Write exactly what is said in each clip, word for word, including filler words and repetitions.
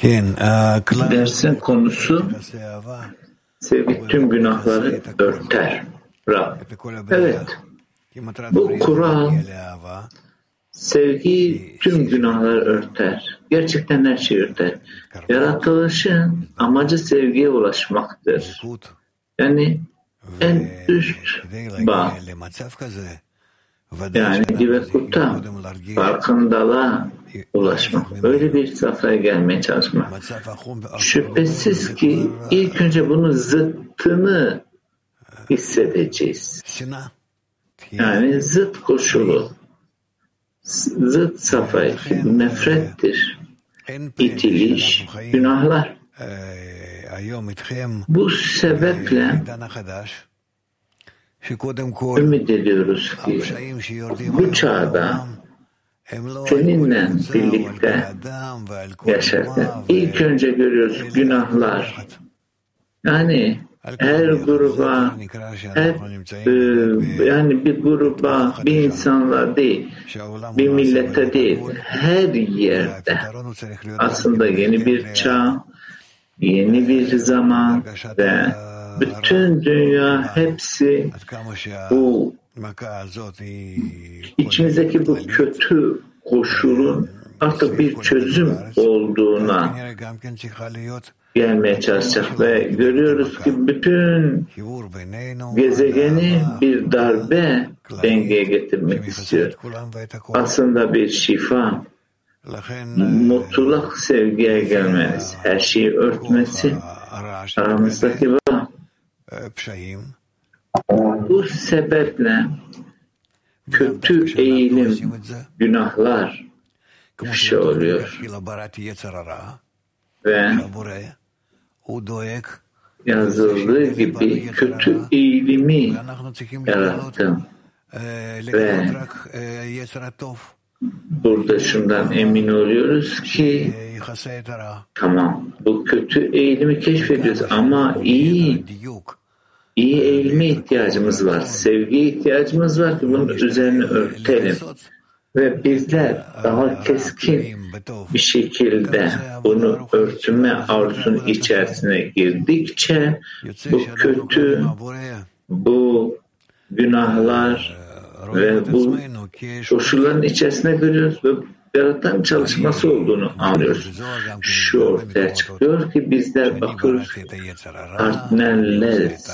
Dersin konusu sevgi tüm günahları örter. Rab. Evet. Bu kural sevgi tüm günahları örter. Gerçekten her şeyi örter. Yaratılışın amacı sevgiye ulaşmaktır. Yani en üst bağ. Yani divekuta, farkındalığa ulaşmak. Öyle bir safhaya gelmeye çalışmak. Şüphesiz ki ilk önce bunun zıttını hissedeceğiz. Yani zıt koşulu, zıt safhaya, nefrettir, itiliş, günahlar. Bu sebeple ümit ediyoruz ki bu çağda seninle birlikte yaşarken ilk önce görüyoruz günahlar. Yani her gruba, her, e, yani bir gruba, bir insanla değil, bir millete değil, her yerde aslında yeni bir çağ, yeni bir zaman ve bütün dünya hepsi bu içimizdeki bu kötü koşulun artık bir çözüm olduğuna gelmeye çalışacak ve görüyoruz ki bütün gezegeni bir darbe dengeye getirmek istiyor. Aslında bir şifa, mutluluk sevgiye gelmeniz, her şeyi örtmesi, aramızdaki bağ. Bu sebeple kötü eğilim, günahlar ifşa oluyor. Ve yazıldığı gibi kötü eğilimi yarattım. Ve burada şundan emin oluyoruz ki tamam, bu kötü eğilimi keşfediyoruz ama iyi iyi eğilime ihtiyacımız var. Sevgiye ihtiyacımız var ki bunun üzerine örtelim. Ve bizler daha keskin bir şekilde bunu örtme arzusunun içerisine girdikçe bu kötü, bu günahlar ve bu koşulların içerisine giriyoruz ve yaratan çalışması olduğunu anlıyoruz. Şu ortaya çıkıyor ki bizler bakıyoruz partnerleriz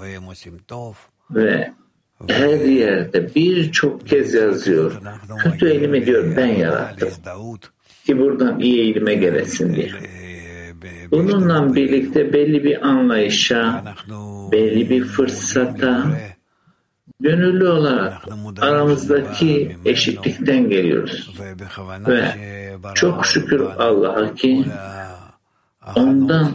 ve her yerde birçok kez yazıyor. Kötü eğilimi diyor ben yarattım. Ki buradan iyi eğilime gelesin diye. Bununla birlikte belli bir anlayışa, belli bir fırsata, gönüllü olarak aramızdaki eşitlikten geliyoruz. Ve çok şükür Allah'a ki ondan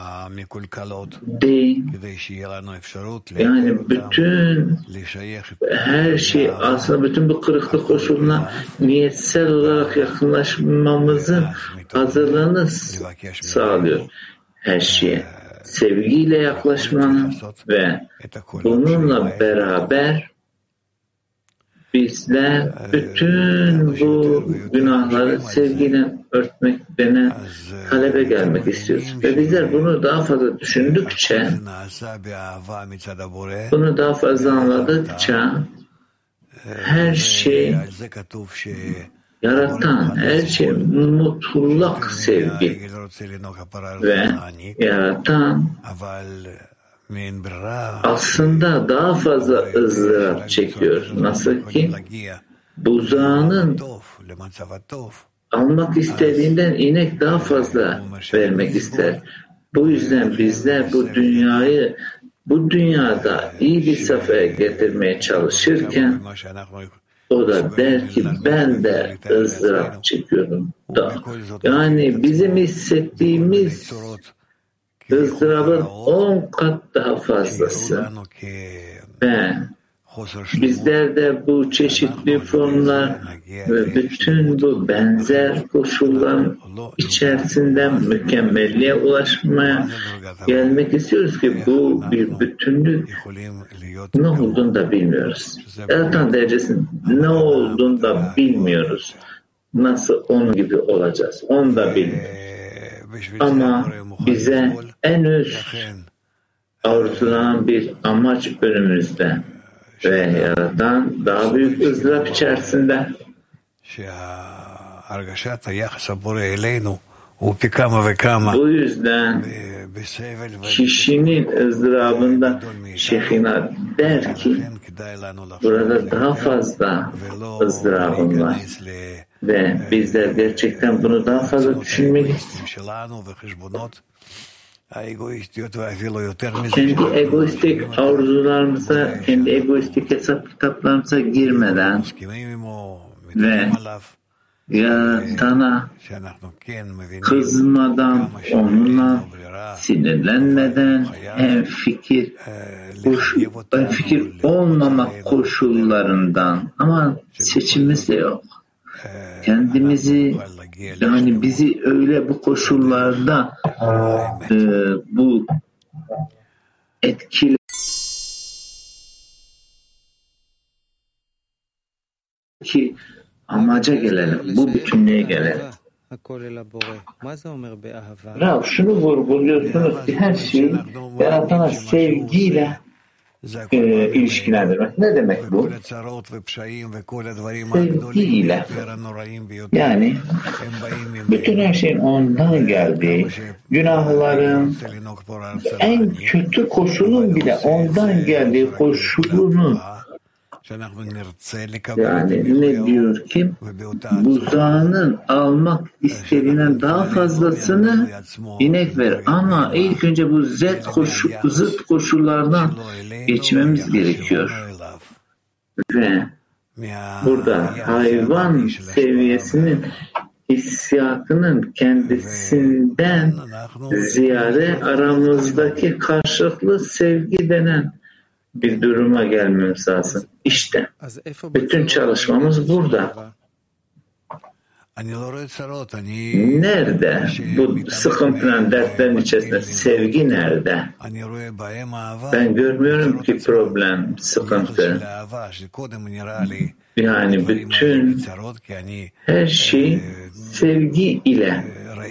değil, yani bütün her şey aslında bütün bu kırıklık koşuluna niyetsel olarak yakınlaşmamızın hazırlığını sağlıyor. Her şeye sevgiyle yaklaşmanın ve bununla beraber bizler bütün bu günahları sevgiyle örtmek denen talebe gelmek istiyoruz. Ve bizler bunu daha fazla düşündükçe, bunu daha fazla anladıkça her şey yaratan, her şey mutluluk sevgi ve yaratan aslında daha fazla ızdırap çekiyor. Nasıl ki buzağının almak istediğinden inek daha fazla vermek ister. Bu yüzden bizler bu dünyayı bu dünyada iyi bir safhaya getirmeye çalışırken o da der ki ben de ızdırap çekiyorum da. Yani bizim hissettiğimiz ızdırabın on kat daha fazlası. Ve bizlerde bu çeşitli formlar ve bütün bu benzer koşulların içerisinden mükemmelliğe ulaşmaya gelmek istiyoruz ki bu bir bütünlük ne olduğunu da bilmiyoruz. Yaratan derecesinin ne olduğunu da bilmiyoruz. Nasıl onun gibi olacağız onu da bilmiyoruz. Ama bize en üst arzulanan bir amaç önümüzde ve Yaratan daha büyük ızdırap içerisinde. Bu yüzden kişinin ızdırabında Şehina der ki burada daha fazla ızdırabım var ve bizler gerçekten bunu daha fazla düşünmeliyiz. Kendi egoistik arzularımıza, kendi egoistik hesap kitaplarımıza girmeden ve Yaratana kızmadan, onunla sinirlenmeden, hem fikir, koş, fikir olmamak koşullarından, ama seçimimiz de yok. Kendimizi, yani bizi öyle bu koşullarda e, bu etkili ki amaca gelelim, bu bütünlüğe gelelim. Rav, şunu vurguluyorsunuz ki her şeyi Yaratan'a sevgiyle e, ilişkilendirmek. Ne demek bu? Sevgiyle. Yani bütün her şeyin ondan geldiği, günahların en kötü koşulun bile ondan geldiği koşulunun, yani ne diyor ki buzağının almak istediğinden daha fazlasını inek ver, ama ilk önce bu zıt, koşu, zıt koşullardan geçmemiz gerekiyor ve burada hayvan seviyesinin hissiyatının kendisinden ziyade aramızdaki karşılıklı sevgi denen bir duruma gelmemiz lazım. İşte bütün çalışmamız burada. Nerede bu sıkıntıların, dertlerin içerisinde sevgi nerede? Ben görmüyorum ki problem, sıkıntı. Yani bütün her şey sevgi ile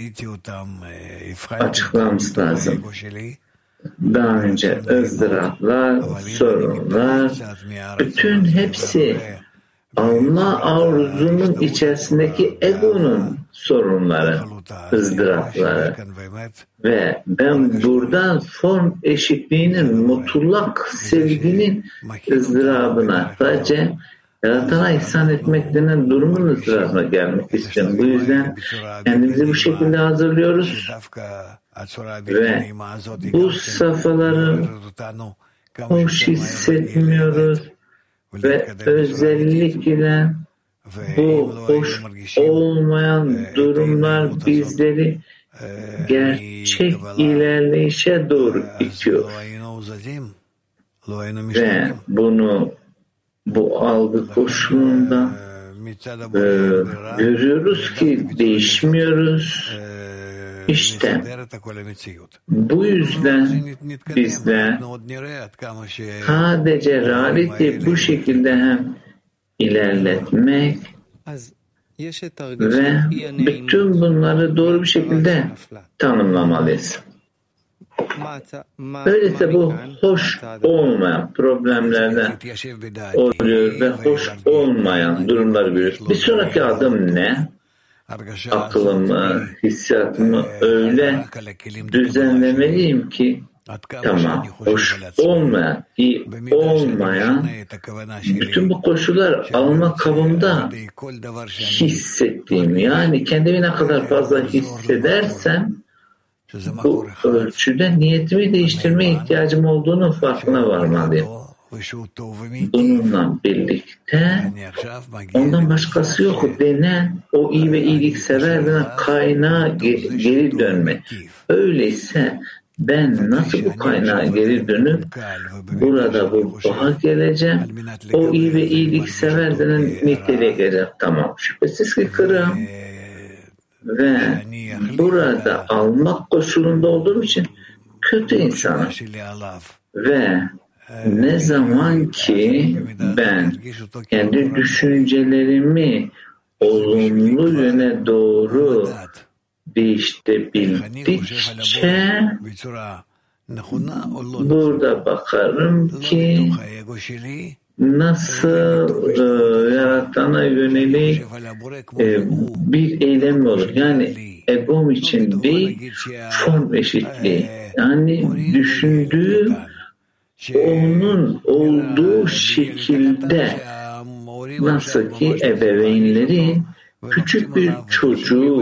açıklamamız lazım. Daha önce ızdıraplar, sorunlar, bütün hepsi alma arzunun içerisindeki egonun sorunları, ızdırapları. Ve ben buradan form eşitliğinin, mutlak sevginin ızdırabına, sadece Yaratana ihsan etmek denen durumun ızdırabına gelmek istiyorum. Bu yüzden kendimizi bu şekilde hazırlıyoruz. Ve bu safhaları hoş hissetmiyoruz ve özellikle bu hoş olmayan durumlar bizleri gerçek ilerleyişe doğru itiyor. Ve bunu bu algı koşulunda e, görüyoruz ki değişmiyoruz. İşte bu yüzden bizler sadece realiteyi bu şekilde hem ilerletmek ve bütün bunları doğru bir şekilde tanımlamalıyız. Öyleyse bu hoş olmayan problemlerden oluyor ve hoş olmayan durumları görüyoruz. Bir sonraki adım ne? Aklımı, hissiyatımı öyle düzenlemeliyim ki tamam, hoş olmayan, iyi olmayan bütün bu koşullar alma kabında hissettiğim, yani kendimi ne kadar fazla hissedersem bu ölçüde niyetimi değiştirmeye ihtiyacım olduğunun farkına varmalıyım. Bununla birlikte ondan başkası yok denen o iyi ve iyiliksever denen kaynağa geri dönmek. Öyleyse ben nasıl bu kaynağa geri dönüp burada bu bağa geleceğim, o iyi ve iyiliksever denen niteliğe geleceğim. Tamam, şüphesiz ki kırığım ve burada almak koşulunda olduğum için kötü insanım ve ne zaman ki ben kendi düşüncelerimi olumlu yöne doğru değiştirebildikçe burada bakarım ki nasıl e, yaratana yönelik e, bir eylem olur. Yani egom için değil, form eşitliği. Yani düşündüğüm onun olduğu şekilde, nasıl ki ebeveynlerin küçük bir çocuğu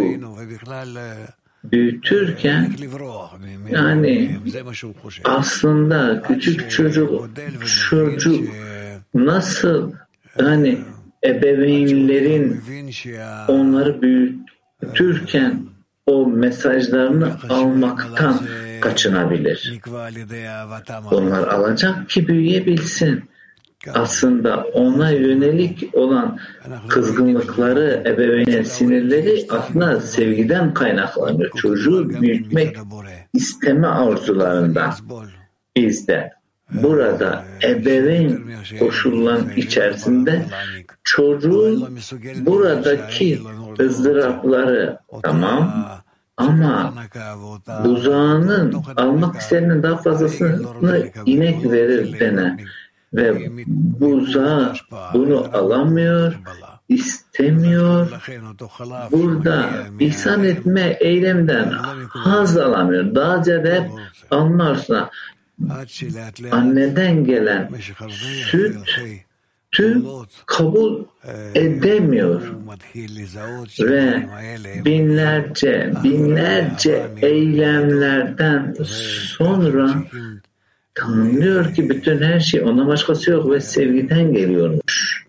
büyütürken, yani aslında küçük çocuk çocuk nasıl, yani ebeveynlerin onları büyütürken o mesajlarını almaktan kaçınabilir. Onlar alacak ki büyüyebilsin. Aslında ona yönelik olan kızgınlıkları, ebeveynin sinirleri aslında sevgiden kaynaklanıyor. Çocuğu büyütmek isteme arzularından bizde. Burada ebeveyn koşulların içerisinde çocuğun buradaki ızdırapları tamam, ama buzağının almak isteyenin daha fazlasını inek verir dene ve buzağı bunu alamıyor, istemiyor. Burada ihsan etme eylemden haz alamıyor. Daha ziyade alma arzusuna anneden gelen sütü kabul edemiyor ve binlerce binlerce eylemlerden sonra tanımlıyor ki bütün her şey ona başkası yok ve sevgiden geliyormuş.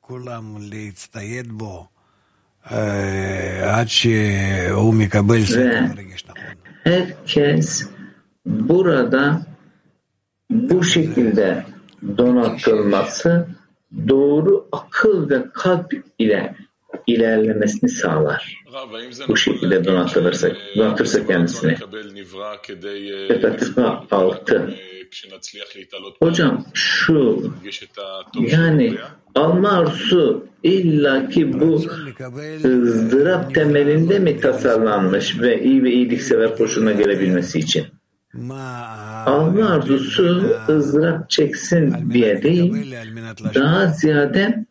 Ve herkes burada bu şekilde donatılması doğru akıl ve kalp ile ilerlemesini sağlar. Bu şekilde donatılırsa, donatırsa kendisini. Petatifa altı. Hocam şu, yani alma arzusu illaki bu ızdırap temelinde mi tasarlanmış ve iyi ve iyiliksever koşuluna gelebilmesi için? Alma arzusu ızdırap çeksin diye değil, daha ziyade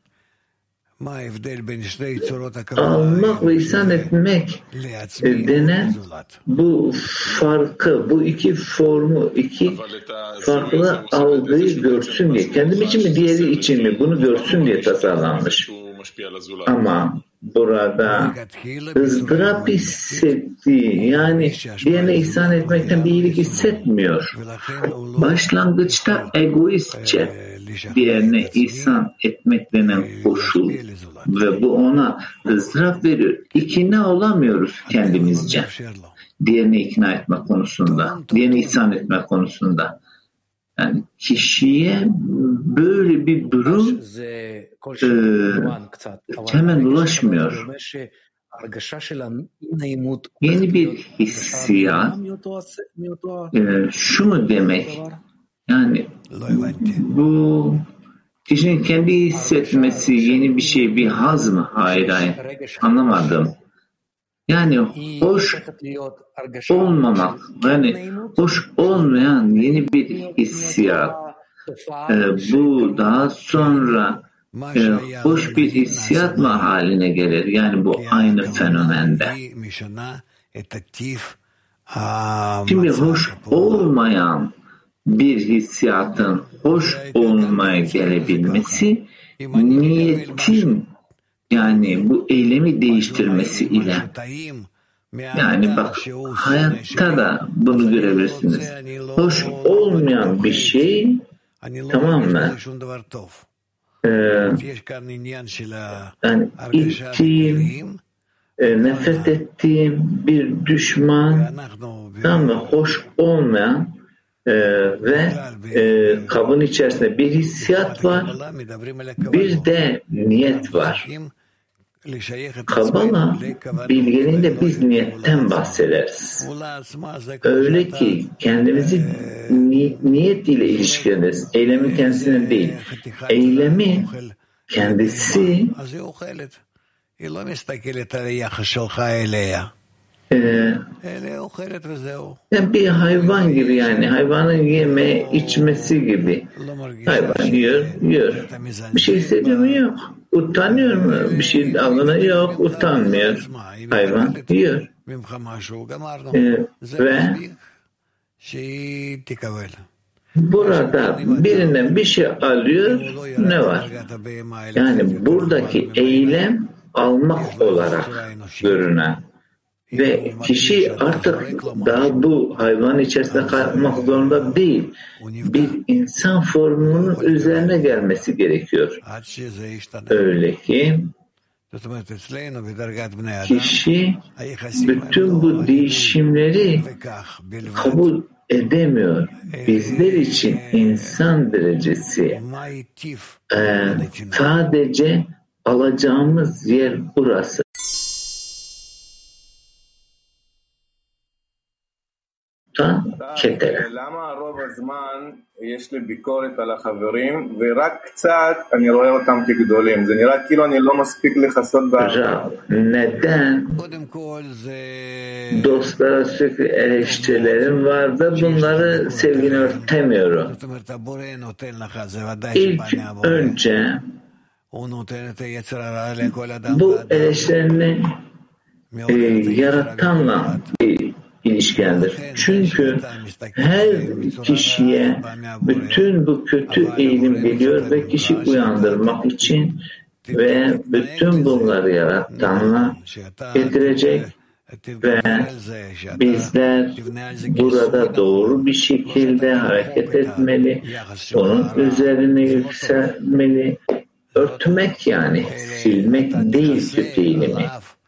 almak ve ihsan etmek denen bu farkı, bu iki formu, iki farklı algıyı görsün diye, kendim için mi, diğeri için mi, bunu görsün diye tasarlanmış. Ama burada ızdırap hissettiği, yani diğerine ihsan etmekten bir iyilik hissetmiyor. Başlangıçta egoistçe diğerine ihsan etmek denen koşul ve bu ona ızdırap veriyor. İkna olamıyoruz kendimizce. Diğerine ikna etme konusunda, diğerine ihsan etme konusunda. Yani kişiye böyle bir durum e, hemen ulaşmıyor. Yeni bir hissiyat e, şu mu demek? Yani bu kişinin kendi hissetmesi yeni bir şey, bir haz mı? Hayır, hayır. Anlamadım. Yani hoş olmamak, yani hoş olmayan yeni bir hissiyat. Ee, bu daha sonra e, hoş bir hissiyat mı haline gelir? Yani bu aynı fenomende. Şimdi hoş olmayan bir hissiyatın hoş olmaya gelebilmesi niyetin, yani bu eylemi değiştirmesi ile. Yani bak, hayatta da bunu görebilirsiniz. Hoş olmayan bir şey, tamam mı? Ee, yani ittiğim, e, nefret ettiğim bir düşman, tamam mı? Hoş olmayan e, ve e, kabın içerisinde bir hissiyat var, bir de niyet var. Kabala bilgeliğinde biz niyetten bahsederiz. Öyle ki kendimizi ni- niyet ile ilişkileriz. Eylemin kendisinin değil. Eylemi kendisi Ee, yani bir hayvan gibi, yani hayvanın yeme içmesi gibi. Hayvan yiyor, yiyor. Bir şey hissediyor mu? Yok. Utanıyor mu? Bir şey alına yok. Utanmıyor. Hayvan yiyor. Ee, ve burada birinden bir şey alıyor, ne var? Yani buradaki eylem almak olarak görünen ve kişi artık daha bu hayvan içerisinde kalmak zorunda değil. Bir insan formunun üzerine gelmesi gerekiyor. Öyle ki kişi bütün bu değişimleri kabul edemiyor. Bizler için insan derecesi e, sadece alacağımız yer burası. כתר. למה רוב הזמן יש לי ביקורת על החברים ורק קצת אני רואה אותם כגדולים? זה נראה כאילו אני לא מספיק לכסות בעבר. neden dostlara sürekli eleştirilerim vardı, bunları sevgini örtemiyorum. İlk önce bu eleştirilerini e, yaratanla bir ilişkilendir. Çünkü her kişiye bütün bu kötü eğilim geliyor ve kişi uyandırmak için ve bütün bunları yaratanla getirecek ve bizler burada doğru bir şekilde hareket etmeli, onun üzerine yükselmeli, örtmek yani silmek değil kötü eğilimi.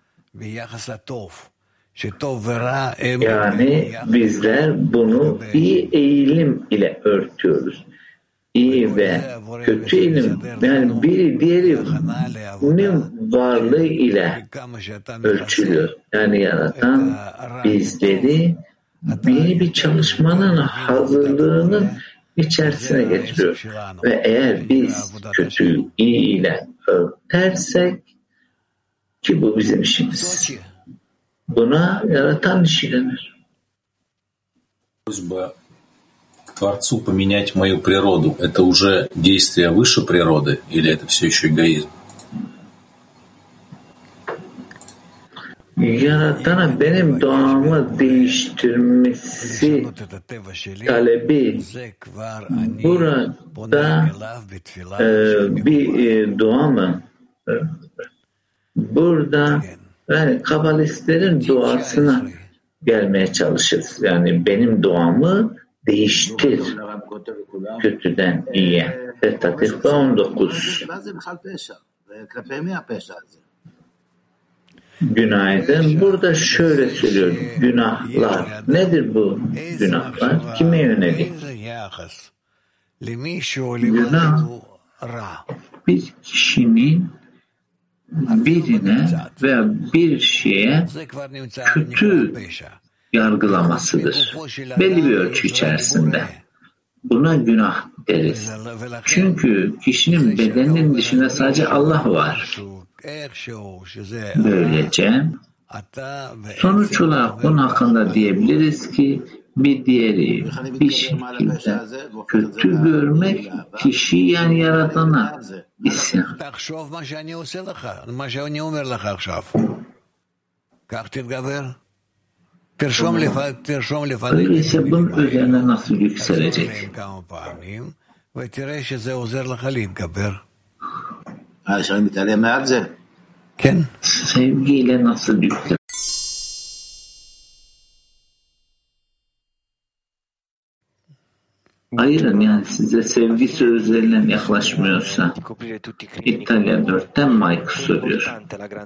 Yani bizler bunu iyi eğilim ile örtüyoruz. İyi ve kötü eğilim, yani biri diğerinin varlığı ile ölçülüyor. Yani yaratan bizleri yeni bir çalışmanın hazırlığının içerisine getiriyor. Ve eğer biz kötüyü iyi ile örtersek, ki bu bizim işimiz, buna yaratan işilenir. Просьба Творцу поменять мою природу – это уже действие выше природы или это все еще эгоизм? Yaratana benim doğamı değiştirmesi talebi burada e, bir e, dua mı? Burada yani kabalistlerin duasına gelmeye çalışırız. Yani benim duamı değiştir kötüden iyiye. Fethatif'te on dokuz. Günaydın. Burada şöyle söylüyor. Günahlar. Nedir bu günahlar? Kime yönelik? Günah bir kişinin birine veya bir şeye kötü yargılamasıdır. Belli bir ölçü içerisinde. Buna günah deriz. Çünkü kişinin bedeninin dışında sadece Allah var. Böylece sonuç olarak bunun hakkında diyebiliriz ki bir diğeri bir şekilde kötü görmek kişi yani yaratana isyan. Öyleyse bunun üzerine nasıl yükselecek? Sevgiyle nasıl yükselecek? Ayırın, yani size sevgi sözleriyle yaklaşmıyorsa. İtalya dörtten Mike soruyor.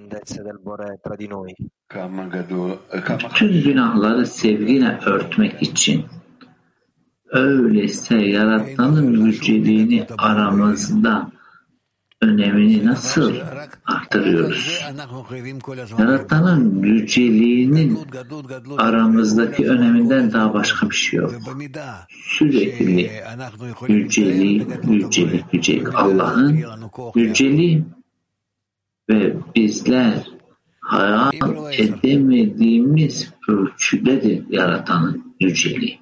Bütün günahları sevgiyle örtmek için öyleyse yaratanın yüceliğini aramızda önemini nasıl artırıyoruz? Yaratanın yüceliğinin aramızdaki öneminden daha başka bir şey yok. Sürekli yücelik, yücelik, yücelik. Allah'ın yüceliği ve bizler hayal edemediğimiz ölçüdedir yaratanın yüceliği.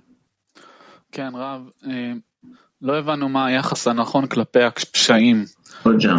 Hocam,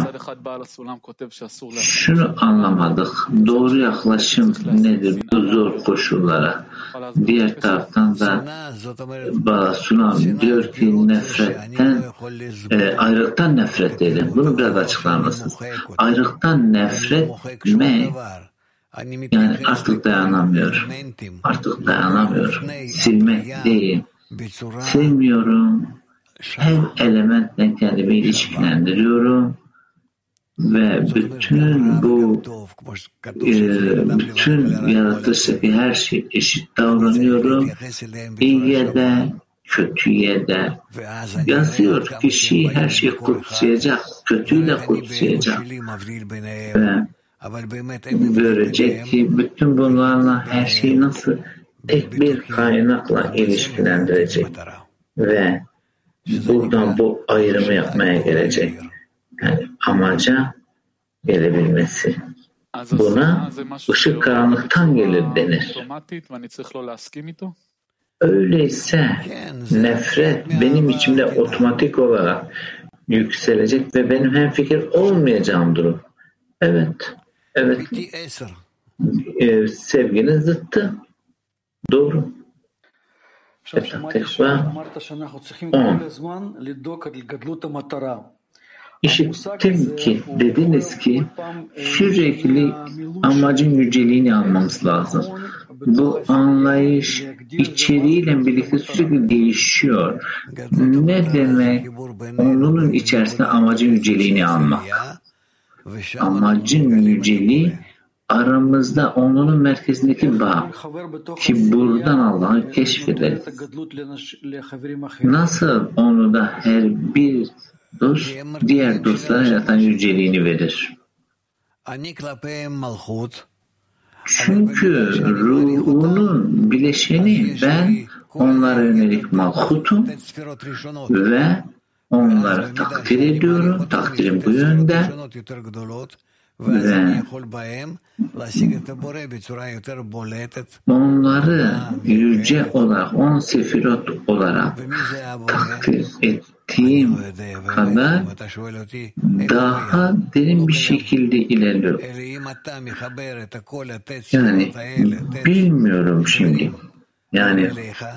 şunu anlamadık. Doğru yaklaşım nedir bu zor koşullara? Diğer taraftan da Balasunam diyor ki nefretten, e, ayrılıktan nefret edin. Bunu biraz açıklar mısınız? Ayrılıktan nefret etmek, yani artık dayanamıyorum. Artık dayanamıyorum. Silmek değil. Sevmiyorum. Her elementle kendimi ilişkilendiriyorum ve bütün bu e, bütün yaratıştaki her şey eşit davranıyorum. İyiye de kötüye de. Yazıyor, kişi her şeyi kutsayacak, kötüyü de kutsayacak. Ve görecek ki bütün bunlarla her şeyi nasıl tek bir kaynakla ilişkilendirecek ve buradan bu ayrımı yapmaya gelecek. Yani amaca gelebilmesi. Buna ışık karanlıktan gelir denir. Öyleyse nefret benim içimde otomatik olarak yükselecek ve benim hemfikir olmayacağım durum. Evet. Evet. Ee, sevginin zıttı. Doğru. on. İşittim ki dediniz ki sürekli amacın yüceliğini almamız lazım. Bu anlayış içeriğiyle birlikte sürekli değişiyor. Ne demek onun içerisinde amacın yüceliğini almak? Amacın yüceliği aramızda onun merkezindeki bağ ki buradan Allah'ı keşfederiz. Nasıl onu da her bir dost diğer dostlara yaratan yüceliğini verir. Çünkü ruhunun bileşeni ben onlara yönelik malhutum ve onları takdir ediyorum. Takdirim bu yönde. Ve onları yüce olarak, on sefirot olarak takdir ettiğim kadar daha derin bir şekilde ilerliyor. Yani bilmiyorum şimdi. Yani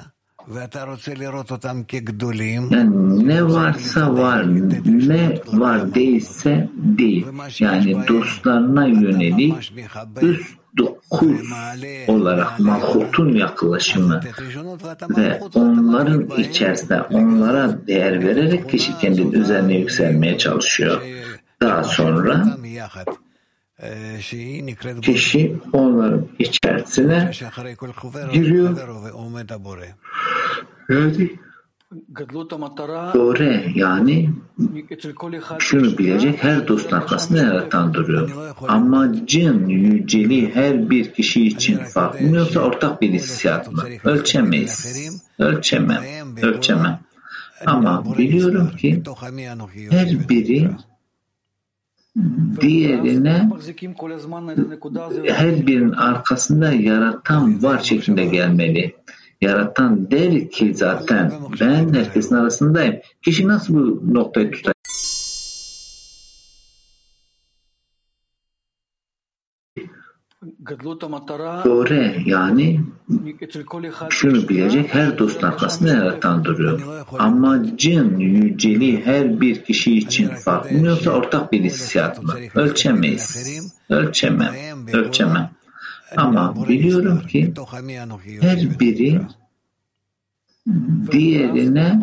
Yani ne varsa var, ne var değilse değil. Yani dostlarına yönelik üst dokuz olarak mahutun yaklaşımı ve onların içerisinde onlara değer vererek kişi kendi üzerine yükselmeye çalışıyor. Daha sonra kişi onların içerisine giriyor. Yani doğru, yani şunu bilecek, her dostun arkasında yaratan duruyor. Amacın yüceliği her bir kişi için farklı mı yoksa ortak bir hissiyat mı? Ölçemeyiz. Ölçemem. Ölçemem. Ama biliyorum ki her biri diğerine her birinin arkasında yaratan var şeklinde gelmeli. Yaratan der ki zaten ben herkesin arasındayım. Kişi nasıl bu noktayı tutar? Doğru, yani şunu bilecek, her dostun arkasında yaratan duruyor. Amacın yüceliği her bir kişi için farklı mı yoksa ortak bir hissiyat mı? Ölçemeyiz. Ölçemem. Ölçemem. Ama biliyorum ki her biri diğerine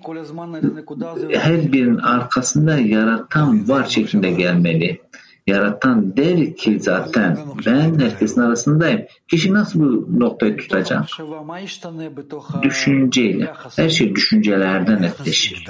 her birinin arkasında yaratan var şeklinde gelmeli. Yaratan der ki zaten ben herkesin arasındayım. Kişi nasıl bu noktayı tutacak? Düşünceyle. Her şey düşüncelerden netleşir.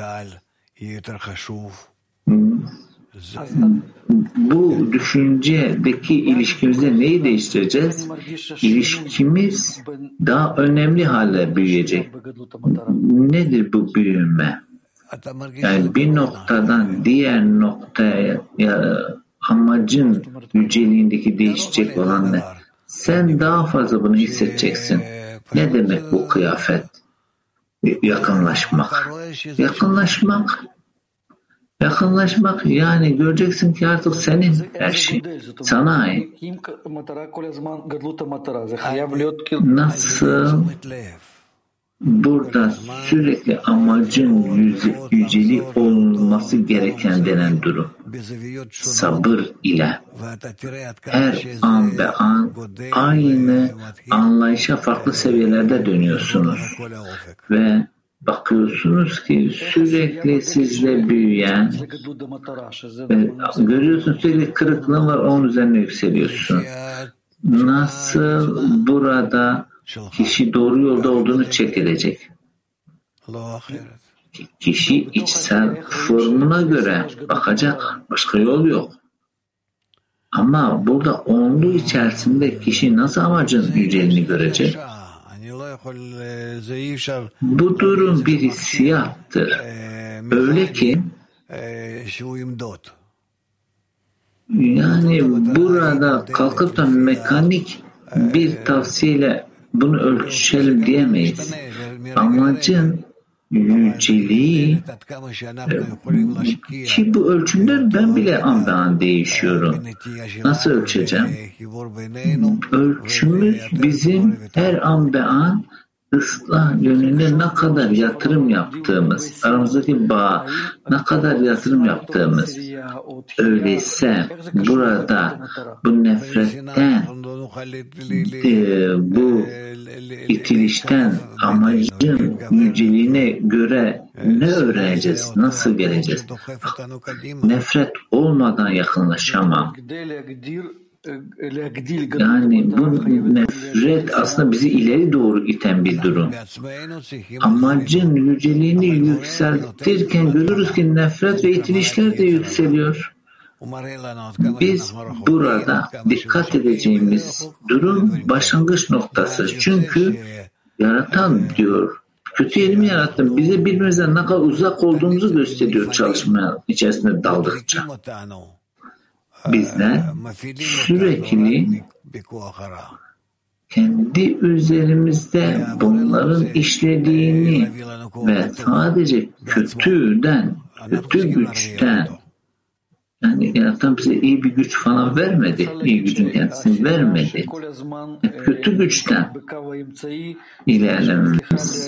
Bu düşüncedeki ilişkimizde neyi değiştireceğiz? İlişkimiz daha önemli hale büyüyecek. Nedir bu büyüme? Yani bir noktadan diğer noktaya amacın yüceliğindeki değişecek olan ne? Sen daha fazla bunu hissedeceksin. Ne demek bu kıyafet? Yakınlaşmak. Yakınlaşmak. Yakınlaşmak yani göreceksin ki artık senin her şey. Sana ait. Nasıl burada sürekli amacın yüce, yüceli olması gereken denen durum. Sabır ile her an be an aynı anlayışa farklı seviyelerde dönüyorsunuz. Ve bakıyorsunuz ki sürekli sizle büyüyen ve görüyorsunuz sürekli kırıklığın var, onun üzerine yükseliyorsun. Nasıl burada kişi doğru yolda olduğunu check edecek. Kişi içsel formuna göre bakacak. Başka yol yok. Ama burada onluğu içerisinde kişi nasıl amacın yüceliğini görecek? Bu durum bir hissiyattır. Öyle ki yani burada kalkıp da mekanik bir tavsiyeyle bunu ölçelim diyemeyiz. Amacın yüceliği ki bu ölçümden ben bile an be an değişiyorum. Nasıl ölçeceğim? Ölçümüz bizim her an be an ıslah yönünde ne kadar yatırım yaptığımız, aramızdaki bağ ne kadar yatırım yaptığımız. Öyleyse burada bu nefretten, e, bu itilişten amacın yüceliğine göre ne öğreneceğiz, nasıl geleceğiz? Nefret olmadan yakınlaşamam. Yani bu nefret aslında bizi ileri doğru iten bir durum. Amacın yüceliğini yükseltirken görürüz ki nefret ve itilişler de yükseliyor. Biz burada dikkat edeceğimiz durum başlangıç noktası. Çünkü yaratan diyor, kötü elimi yarattım. Bize birbirimizden ne kadar uzak olduğumuzu gösteriyor çalışma içerisinde daldıkça. Bizler sürekli kendi üzerimizde bunların işlediğini ve sadece kötüden, kötü güçten, yani yaratan bize iyi bir güç falan vermedi, iyi gücün kendisini vermedi. Kötü güçten ilerlememiz.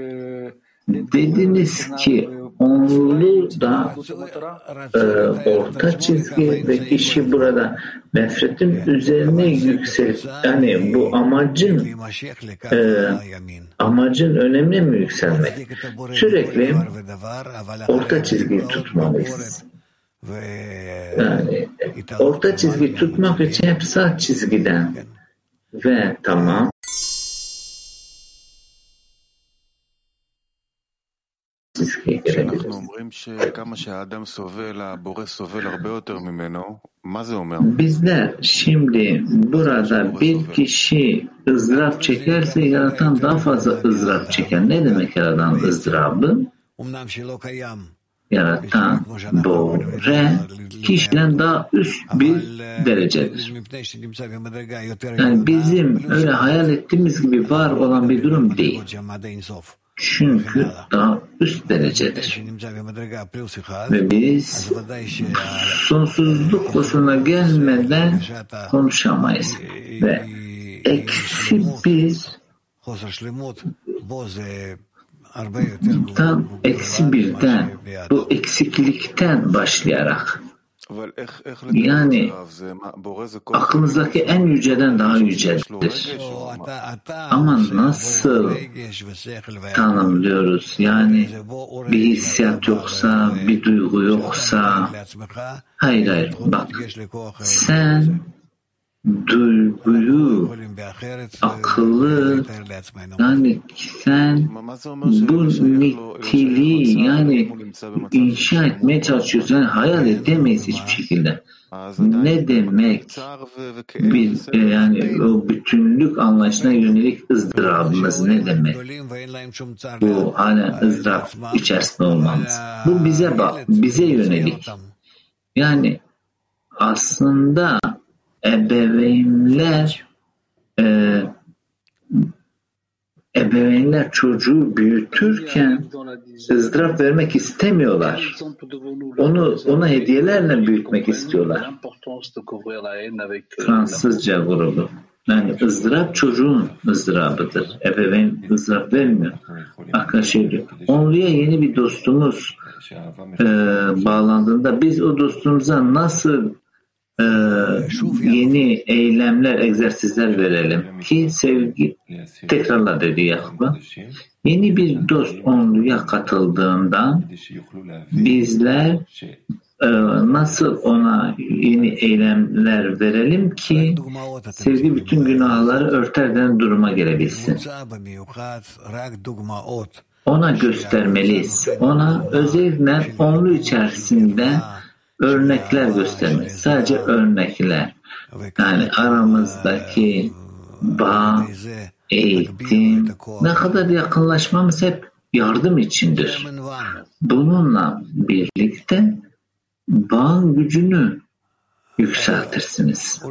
Dediniz ki onlu da e, orta çizgi ve kişi burada nefretin üzerine yükselip yani bu amacın e, amacın önemli mi yükselmek? Sürekli orta çizgiyi tutmalıyız. Yani orta çizgi tutmak için hep sağ çizgiden ve tamam çizgiye girebiliriz. Bizler şimdi burada bir kişi ızdırap çekerse yaratan daha fazla ızdırap çeker. Ne demek yaratan ızdırabı? Yaratan bore kişiden daha üst bir derecedir. Yani bizim öyle hayal ettiğimiz gibi var olan bir durum değil. Çünkü daha üst derecedir. Ve biz sonsuzluk koşuluna gelmeden konuşamayız. Ve eksi biz tam eksi birden, bu eksiklikten başlayarak yani aklımızdaki en yüceden daha yücedir. Ama nasıl tanımlıyoruz? Yani bir hissiyat yoksa, bir duygu yoksa, hayır hayır bak sen duyguyu, akıllı yani sen bu niteliği yani inşa etmeye çalışıyorsun. Yani hayal edemeyiz hiçbir şekilde. Ne demek bir yani o bütünlük anlayışına yönelik ızdırabımız ne demek? Bu halen ızdırap içerisinde olmamız. Bu bize bak, bize yönelik. Yani aslında ebeveynler e, ebeveynler çocuğu büyütürken ızdırap vermek istemiyorlar. Onu ona hediyelerle büyütmek istiyorlar. Fransızca grubu. Yani ızdırap çocuğun ızdırabıdır. Ebeveyn ızdırap vermiyor. Arkadaşlar diyor. Onluya yeni bir dostumuz e, bağlandığında biz o dostumuza nasıl e, yeni eylemler, egzersizler verelim ki sevgi tekrarla dedi Yakup'a. Yeni bir dost onluya katıldığında bizler e, nasıl ona yeni eylemler verelim ki sevgi bütün günahları örterden duruma gelebilsin. Ona göstermeliyiz. Ona özellikle onlu içerisinde örnekler göstermeliyiz. Sadece örnekler. Yani aramızdaki bağ, eğitim, ne kadar yakınlaşmamız hep yardım içindir. Bununla birlikte bağın gücünü yükseltirsiniz.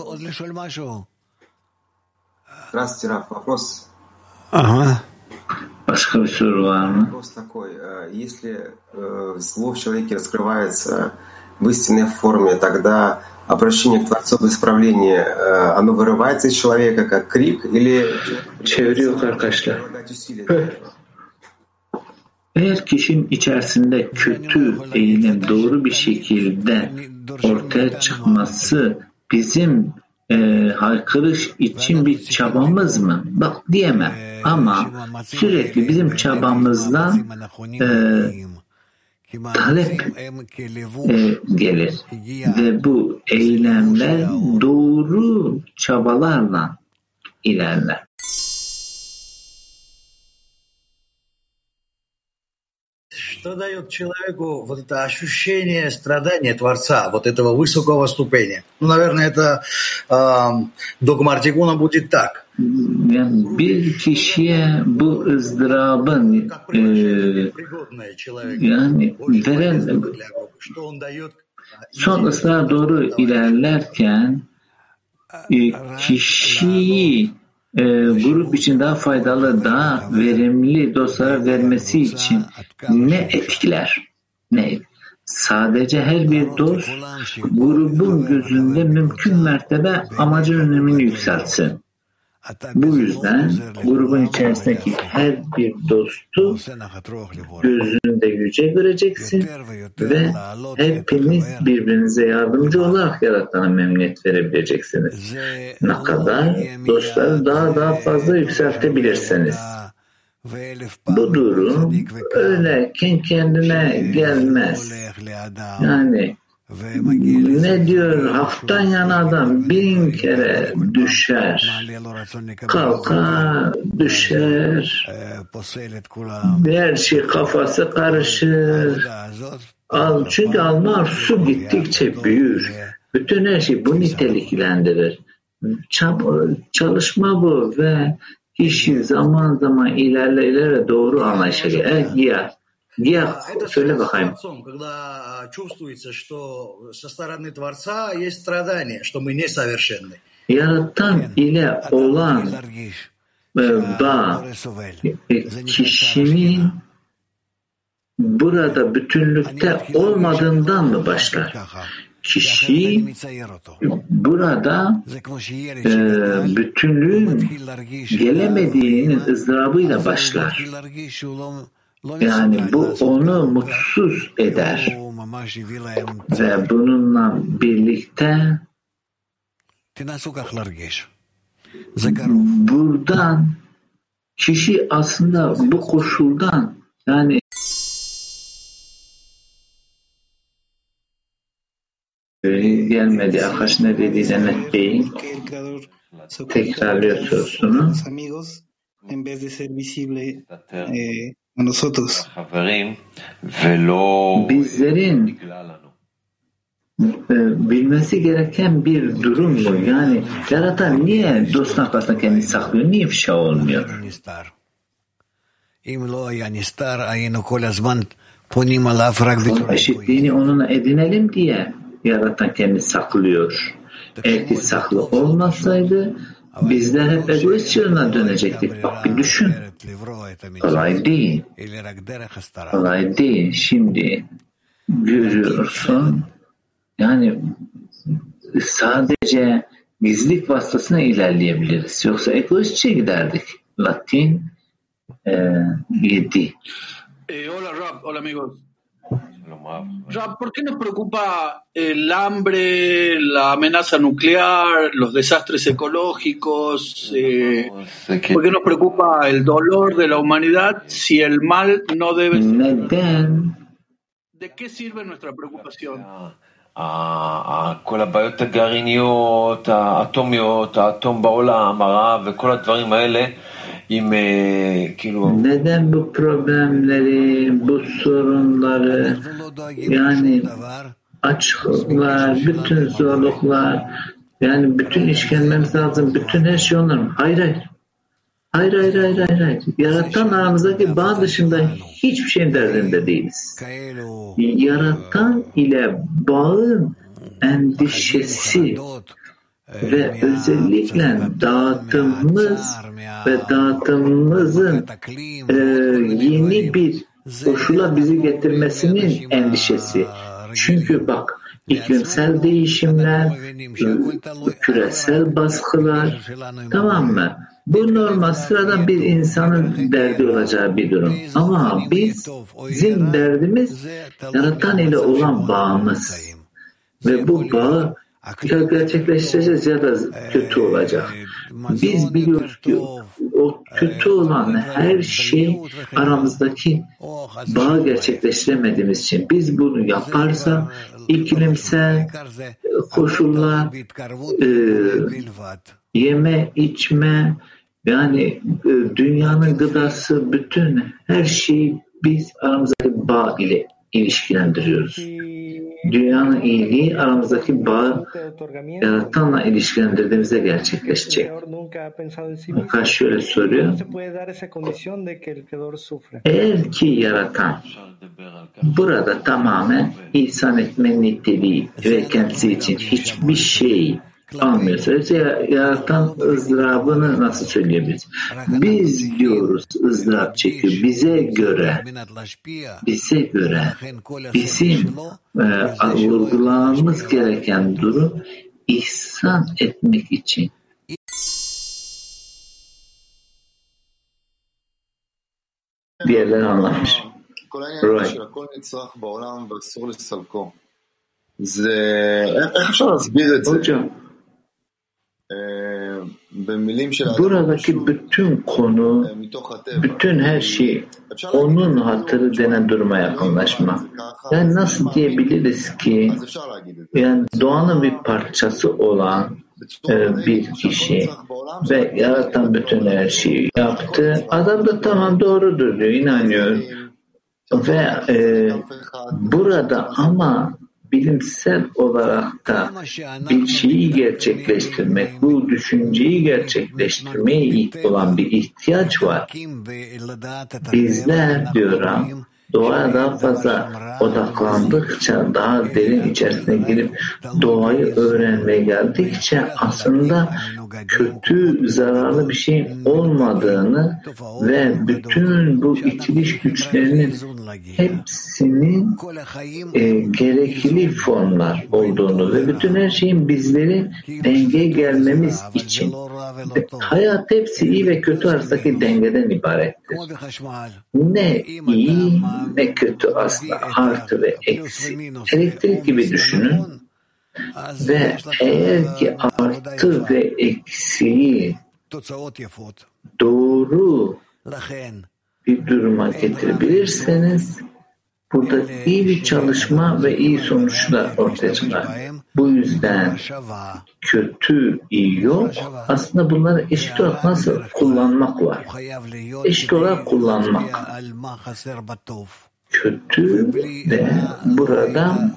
Здравствуйте, Раф. Вопрос. Aha. Başka bir soru var mı? Вопрос такой. Если зло в человеке раскрывается в истинной форме, тогда обращение к Творцу в исправление, оно вырывается из человека как крик или... Çeviriyor arkadaşlar. Eğer kişinin içerisinde kötü eğilim doğru bir şekilde ortaya çıkması bizim e, haykırış için bir çabamız mı? Bak diyemem. Ama sürekli bizim çabamızdan e, talep e, gelir. Ve bu eylemler doğru çabalarla ilerler. Что дает человеку вот это ощущение страдания Творца, вот этого высокого ступеня? Ну, наверное, это э, догматикуна будет так. Yani bir kişiye bu ızdırabın e, yani veren son ısrar doğru ilerlerken e, kişiyi e, grup için daha faydalı, daha verimli dostlara vermesi için ne etkiler? Ne? Sadece her bir dost grubun gözünde mümkün mertebe amacın önemini yükseltsin. Bu yüzden grubun içerisindeki her bir dostu gözünde yüce göreceksin ve hepiniz birbirinize yardımcı olarak Yaratan'a memnuniyet verebileceksiniz. Ne kadar dostları daha daha fazla yükseltebilirsiniz. Bu durum öyle kendi kendine gelmez. Yani ne diyor? Haktan yana adam bin kere düşer, kalkar, düşer, her şey kafası karışır. Al, çünkü alma arzusu gittikçe büyür. Bütün her şey bu niteliklendirir. Çalışma bu ve kişi zaman zaman ilerle ilerle doğru anlayışa gelir. Evet, ya. Ya, söyle bakayım. Yaratan ile olan bağ kişinin burada bütünlükte olmadığından mı başlar? Kişi burada e, bütünlüğün gelemediğinin ızdırabıyla başlar. Yani bu onu mutsuz eder ve bununla birlikte buradan kişi aslında bu koşuldan yani gelmedi. Akaş ne dediğine net değil. Tekrarlıyor sorusunu. Bizlerin e, bilmesi gereken bir durum bu. Yani Yaratan niye dostun arkasında kendini saklıyor? Niye ifşa olmuyor? Eşitliğini onunla edinelim diye Yaratan kendini saklıyor. Eğer ki saklı olmasaydı bizler hep egoist yoluna dönecektik. Bak bir düşün. Kolay değil. Kolay değil. Şimdi görüyorsun yani sadece gizlilik vasıtasına ilerleyebiliriz. Yoksa egoistçe giderdik. Latin e, yedi. Eh, hola Rab, hola amigos. Rab, ¿por qué nos preocupa el hambre, la amenaza nuclear, los desastres ecológicos? Eh, ¿Por qué nos preocupa el dolor de la humanidad si el mal no debe ser? Neden? ¿De qué sirve nuestra preocupación? כל הבעיות הגרעיניות, האטומיות, האטום בעולם, הרעב וכל הדברים האלה עם כאילו... Neden bu problemleri, bu sorunları, yani açlıklar, bütün zorluklar, yani bütün işkenmemiz lazım, bütün her şey onların. Hayır hayır. Hayır hayır hayır hayır. hayır. Yaratan aramızdaki bağ dışında hiçbir şeyin derdinde değiliz. Yaratan ile bağın endişesi ve özellikle dağıtımımız ve dağıtımımızın e, yeni bir koşula bizi getirmesinin endişesi. Çünkü bak iklimsel değişimler, küresel baskılar, tamam mı? Bu normal sıradan bir insanın derdi olacağı bir durum. Ama biz, bizim derdimiz yaratan ile olan bağımız. Ve bu bağı ya gerçekleştireceğiz ya da kötü olacak. Biz biliyoruz ki o kötü olan her şey aramızdaki bağı gerçekleştiremediğimiz için. Biz bunu yaparsak iklimsel koşullar, e, yeme, içme, yani e, dünyanın gıdası, bütün her şeyi biz aramızdaki bağ ile ilişkilendiriyoruz. Dünyanın iyiliği aramızdaki bağı yaratanla ilişkilendirdiğimizde gerçekleşecek. Fakat şöyle soruyor. Eğer ki yaratan burada tamamen ihsan etme niteliği ve kendisi için hiçbir şey almıyorsa, yaratan ızdırabını nasıl söyleyebiliriz? Biz diyoruz ızdırap çekiyor. Bize göre, bize göre bizim e, vurgulamamız gereken durum ihsan etmek için. Bir yerden anlamış. Roy. Hocam, buradaki bütün konu, bütün her şey onun hatırı denen duruma yakınlaşma. Yani nasıl diyebiliriz ki, yani doğanın bir parçası olan e, bir kişi ve yaratan bütün her şeyi yaptı. Adam da tamam doğrudur diyor, inanıyor. Ve e, burada ama bilimsel olarak da bir şeyi gerçekleştirmek, bu düşünceyi gerçekleştirmeye olan bir ihtiyaç var. Bizler diyorum, doğaya daha fazla odaklandıkça, daha derin içerisine girip doğayı öğrenmeye geldikçe aslında kötü, zararlı bir şeyin olmadığını ve bütün bu itiliş güçlerinin hepsinin e, gerekli formlar olduğunu ve bütün her şeyin bizleri dengeye gelmemiz için, hayat hepsi iyi ve kötü arasındaki dengeden ibarettir. Ne iyi ne kötü aslında, artı ve eksi. Elektrik gibi düşünün ve eğer ki artı ve eksiği doğru bir duruma getirebilirseniz burada iyi bir çalışma ve iyi sonuçlar ortaya çıkar. Bu yüzden kötü, iyi yok. Aslında bunları eşit olarak nasıl kullanmak var. Eşit olarak kullanmak. Kötü de burada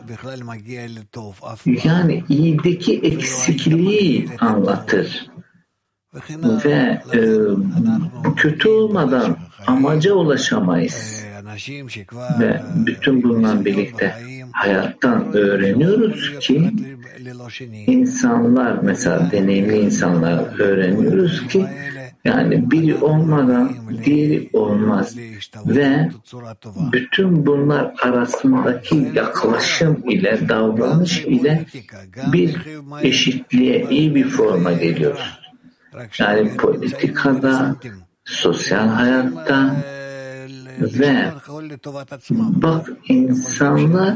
yani iyideki eksikliği anlatır. Ve e, kötü olmadan amaca ulaşamayız. Ve bütün bununla birlikte hayattan öğreniyoruz ki insanlar, mesela deneyimli insanlar öğreniyoruz ki yani biri olmadan diğeri olmaz ve bütün bunlar arasındaki yaklaşım ile, davranış ile bir eşitliğe, iyi bir forma geliyoruz. Yani politikada, sosyal hayatta ve bak insanlar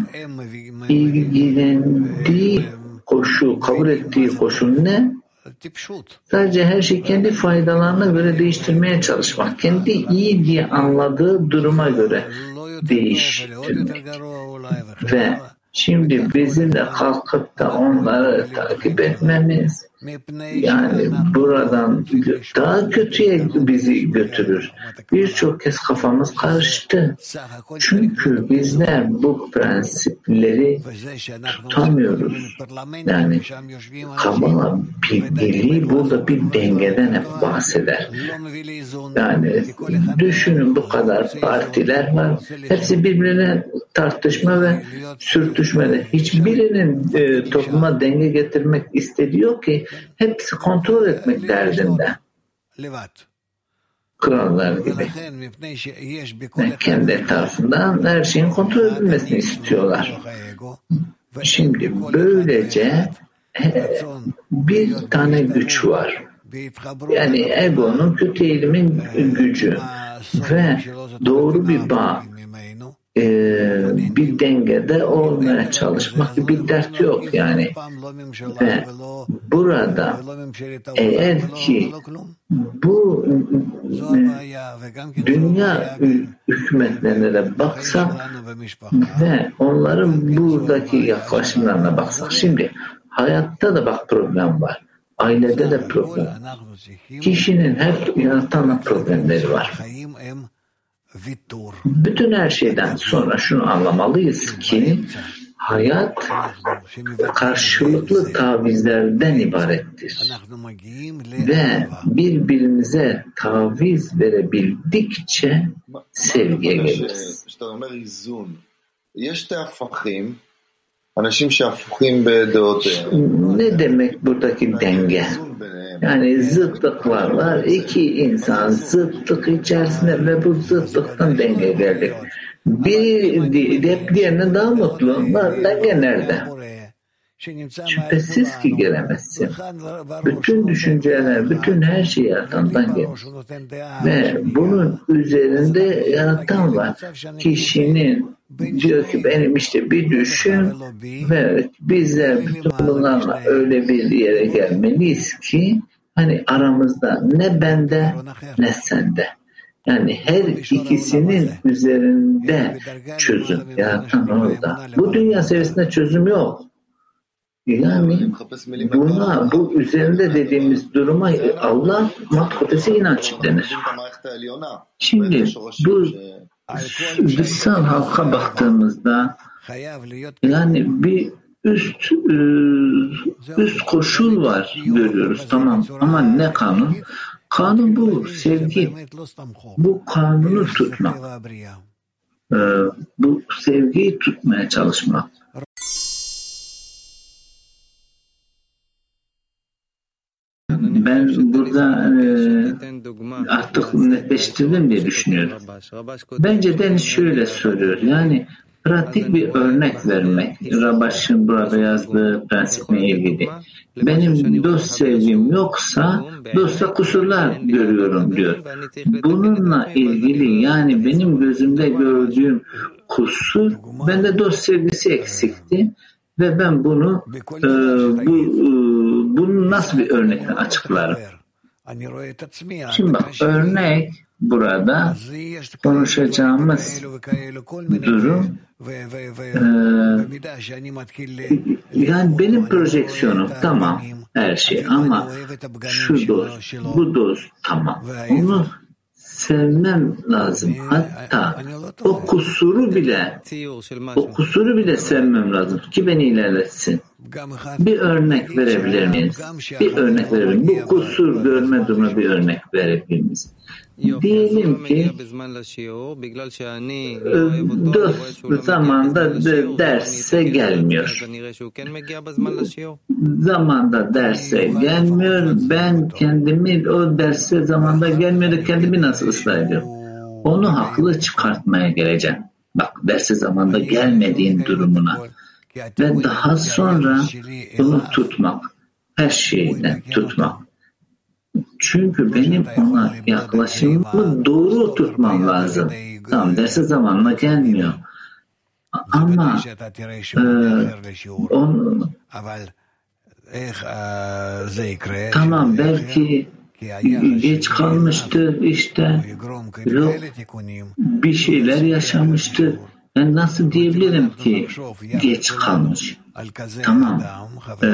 ilgilendiği koşul, kabul ettiği koşul ne? Sadece her şey kendi faydalarına göre değiştirmeye çalışmak. Kendi iyi diye anladığı duruma göre değiştirmek. Ve şimdi bizim de kalkıp da onları takip etmemiz yani buradan daha kötüye bizi götürür. Birçok kez kafamız karıştı. Çünkü bizler bu prensipleri tutamıyoruz. Yani Kabala bildiği burada bir dengeden hep bahseder. Yani düşünün, bu kadar partiler var. Hepsi birbirine tartışma ve sürtüşmede. Hiçbirinin e, topluma denge getirmek istediği yok ki. Hepsi kontrol etmek derdinde. Krallar gibi. Ve kendi etrafından her şeyin kontrol edilmesini istiyorlar. Şimdi böylece bir tane güç var. Yani egonun, kötü eğilimin gücü ve doğru bir bağ, Ee, bir dengede olmaya çalışmak, bir dert yok yani. Ve burada eğer ki bu dünya hükümetlerine de baksak ve onların buradaki yaklaşımlarına baksak, şimdi hayatta da bak problem var. Ailede de problem. Kişinin hep yaratanla problemleri var. Bütün her şeyden sonra şunu anlamalıyız ki hayat karşılıklı tavizlerden ibarettir. Ve birbirimize taviz verebildikçe sevgiye geliriz. Ne demek buradaki denge? Yani zıtlıklar var. İki insan zıtlık içerisinde ve bu zıtlıktan denge geldik. Biri hep diğerinden daha mutlu. Denge nerede? Şüphesiz ki gelemezsin. Bütün düşünceler, bütün her şey yaratandan gelir. Ve bunun üzerinde yaratan var. Kişinin diyor ki benim işte bir düşün ve bizler bütün bunlarla öyle bir yere gelmeliyiz ki hani aramızda ne bende ne sende. Yani her ikisinin üzerinde çözüm yaratan orada. Bu dünya seviyesinde çözüm yok. Yani buna, bu üzerinde dediğimiz duruma Allah matkotesi inanç denir. Şimdi bu dışsal halka baktığımızda yani bir üst üst koşul var görüyoruz, tamam, ama ne kanun? Kanun bu, sevgi. Bu kanunu tutmak. Bu sevgiyi tutmaya çalışmak. Ben burada e, artık netleştirdim diye düşünüyorum. Bence Deniz şöyle soruyor. Yani pratik bir örnek vermek. Rabaş'ın burada yazdığı prensiple ilgili. Benim dost sevgim yoksa dostta kusurlar görüyorum diyor. Bununla ilgili yani benim gözümde gördüğüm kusur, bende dost sevgisi eksikti ve ben bunu e, bu e, bunu nasıl bir örnekle açıklarım? Şimdi bak, örnek burada konuşacağımız durum e, yani benim projeksiyonum tamam her şey, ama şu dost, bu dost tamam. Onu sevmem lazım. Hatta o kusuru bile o kusuru bile sevmem lazım ki beni ilerletsin. Bir örnek verebilir miyiz? Bir örnek verebilir miyiz? Bu kusur görme durumuna bir örnek verebilir miyiz? Diyelim ki dost zamanda derse gelmiyor. Zamanda derse gelmiyor. Ben kendimi o derse zamanda gelmiyor. Kendimi nasıl ıslah ediyorum? Onu haklı çıkartmaya geleceğim. Bak derse zamanda gelmediğin durumuna. Ve daha sonra bunu tutmak. Her şeyden tutmak. Çünkü benim ona yaklaşımımı doğru tutmam lazım. Tamam derse zamanla gelmiyor. Ama e, onu, tamam belki geç kalmıştır işte yok bir şeyler yaşamıştır. Ben nasıl diyebilirim ki geç kalmış? Tamam. Ee,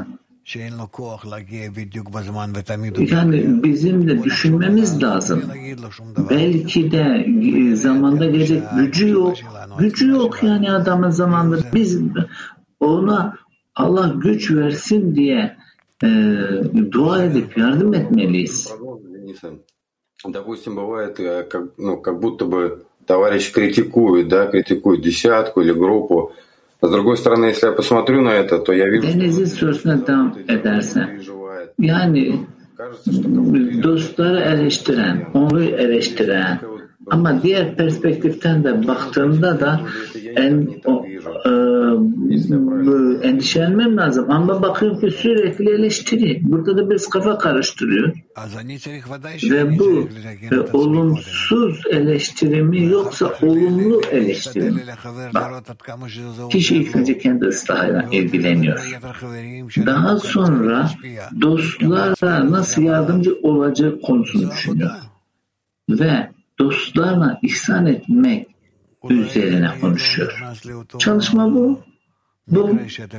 yani bizim de düşünmemiz lazım. Belki de zamanda gelecek gücü yok. Gücü yok yani adamın zamanda. Biz ona Allah güç versin diye e, dua edip yardım etmeliyiz. Допустим, бывает, как, ну, как будто бы товарищ критикует, да, критикует десятку или группу. А с другой стороны, если я посмотрю на это, то я вижу, Deniz'in sorusuna devam edersen, yani dostları eleştiren, onu eleştiren ama diğer perspektiften de baktığımda da en, o, e, endişelenmem lazım. Ama bakıyorum ki sürekli eleştiri. Burada da biraz kafa karıştırıyor. Ve bu e, olumsuz eleştirimi yoksa olumlu eleştirimi. Bak, kişi ilk önce kendi ıslahıyla ilgileniyor. Daha sonra dostlara nasıl yardımcı olacağı konusunu düşünüyor. Ve dostlarla ihsan etmek üzerine konuşuyor. Çalışma bu. Bu.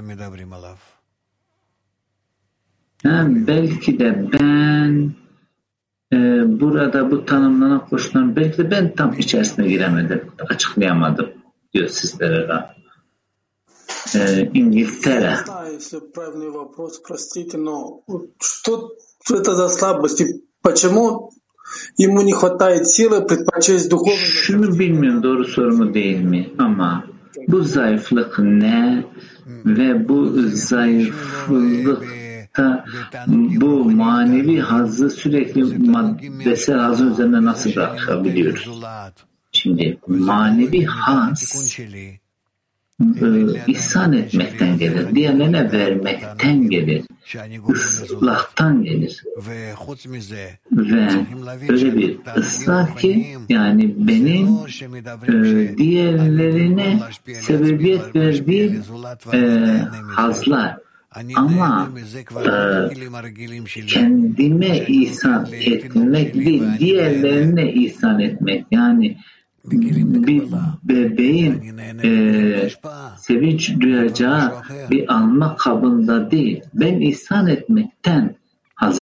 Yani belki de ben e, burada bu tanımlanan koşulların belki de ben tam içerisine giremedim, açıklayamadım diyor sizlere. E, İngiltere. Şunu bilmiyorum doğru soru mu değil mi ama bu zayıflık ne ve bu zayıflıkta bu manevi hazzı sürekli maddesel hazzın üzerine nasıl bırakabiliyoruz? Şimdi manevi haz e, ihsan etmekten gelir, diğerlerine vermekten gelir, ıslahtan gelir ve öyle bir ıslah ki yani benim e, diğerlerine sebebiyet verdiğim e, hazlar ama e, kendime ihsan etmek değil, diğerlerine ihsan etmek yani bir bebeğin e, sevinç duyacağı bir alma kabında değil. Ben ihsan etmekten hazır.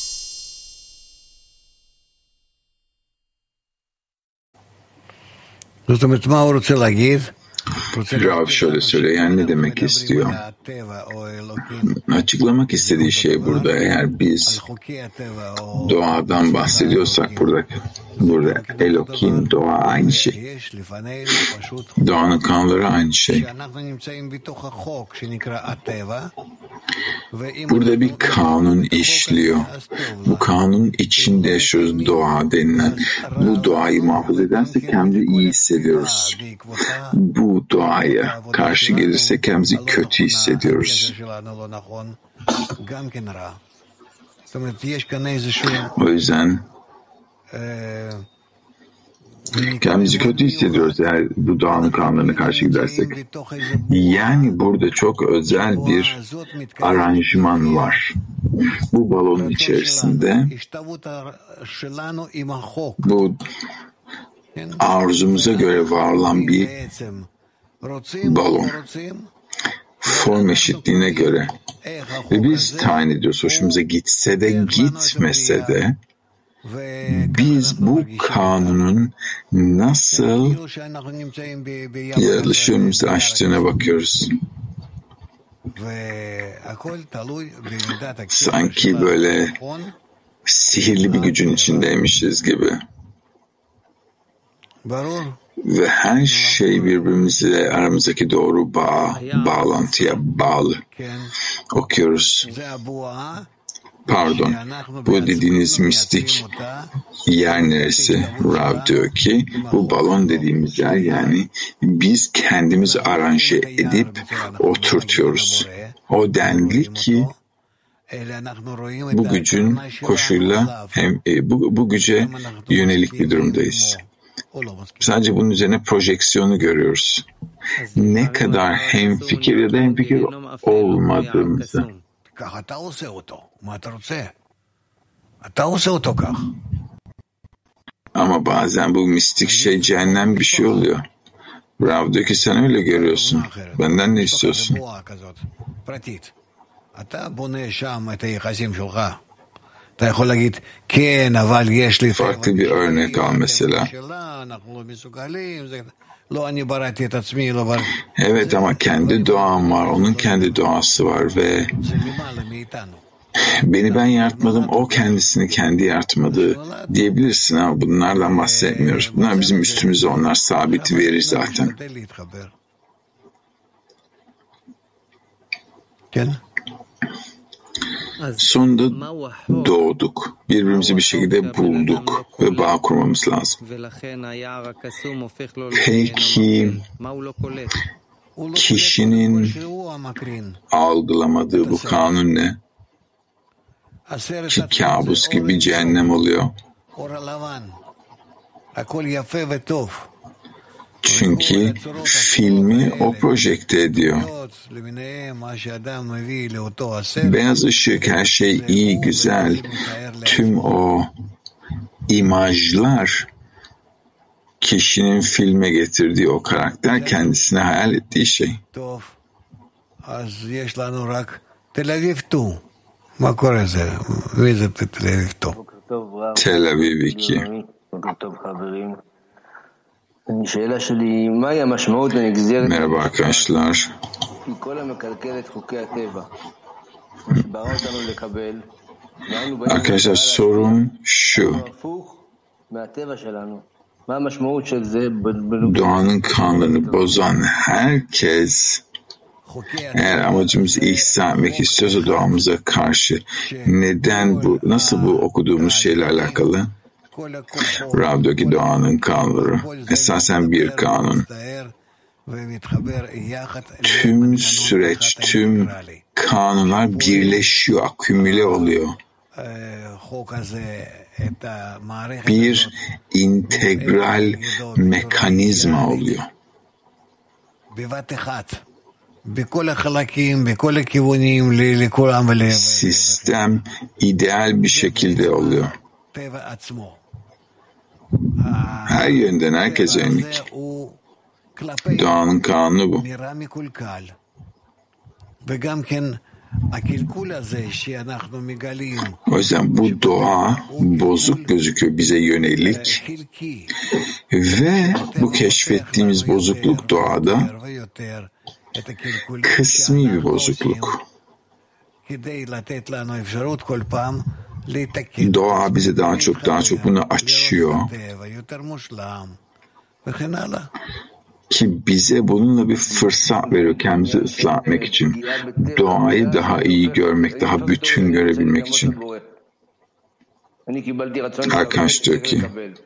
Rav şöyle söylüyor, yani ne demek istiyor? Açıklamak istediği şey burada, eğer biz doğadan bahsediyorsak burada, burada Elohim, doğa aynı şey. Doğanın kanunları aynı şey. Burada bir kanun işliyor. Bu kanun içinde yaşıyoruz, doğa denilen. Bu doğayı muhafaza edersek kendimizi iyi hissediyoruz. Bu doğaya karşı gelirsek kendimizi kötü hissediyoruz. O yüzden kendimizi kötü hissediyoruz eğer bu doğanın kanunlarına karşı gidersek. Yani burada çok özel bir aranjman var. Bu balonun içerisinde bu arzumuza göre var olan bir balon. Form eşitliğine göre. Ve biz tayin ediyoruz. Hoşumuza gitse de gitmese de biz bu kanunun nasıl yaratılışımızı açtığına bakıyoruz. Sanki böyle sihirli bir gücün içindeymişiz gibi. Ve her şey birbirimizle aramızdaki doğru bağ, bağlantıya bağlı. Okuyoruz. Pardon, bu dediğiniz mistik yer neresi? Rav diyor ki, bu balon dediğimiz yer, yani biz kendimizi aranje edip oturtuyoruz. O denli ki bu gücün koşuyla hem e, bu, bu güce yönelik bir durumdayız. Sadece bunun üzerine projeksiyonu görüyoruz. Ne kadar hemfikir ya da hemfikir olmadığımızı. Ama bazen bu mistik şey cehennem bir şey oluyor. Rav diyor ki sen öyle görüyorsun. Benden ne istiyorsun? Farklı bir örnek al mesela. Evet ama kendi doğam var, onun kendi doğası var ve beni ben yaratmadım, o kendisini kendi yaratmadı diyebilirsin ama bunlardan bahsetmiyoruz. Bunlar bizim üstümüzde, onlar sabit veri zaten. Sonunda doğduk. Birbirimizi bir şekilde bulduk ve bağ kurmamız lazım. Peki kişinin algılamadığı bu kanun ne? Ki kabus gibi cehennem oluyor. Çünkü filmi o projekte ediyor. Beyaz ışık, her şey iyi, güzel. Tüm o imajlar kişinin filme getirdiği o karakter, kendisine hayal ettiği şey. Tel Aviv iki. Merhaba arkadaşlar. Arkadaşlar sorum şu. Doğanın kanunlarını bozan herkes, eğer amacımız ihsan etmek istiyorsa doğamıza karşı, neden bu, nasıl bu okuduğumuz şeyle alakalı? Rav diyor ki doğanın kanunları esasen bir kanun. Tüm süreç, tüm kanunlar birleşiyor, akümüle oluyor. Bir integral mekanizma oluyor. Sistem ideal bir şekilde oluyor. Her yönden herkese yönelik. Doğanın kanunu bu. O yüzden bu doğa bozuk gözüküyor bize yönelik ve bu keşfettiğimiz bozukluk doğada kısmi bir bozukluk. Doğa bize daha çok daha çok bunu açıyor ki bize bununla bir fırsat veriyor kendimizi ıslah etmek için. Doğayı daha iyi görmek, daha bütün görebilmek için. Arkadaş diyor ki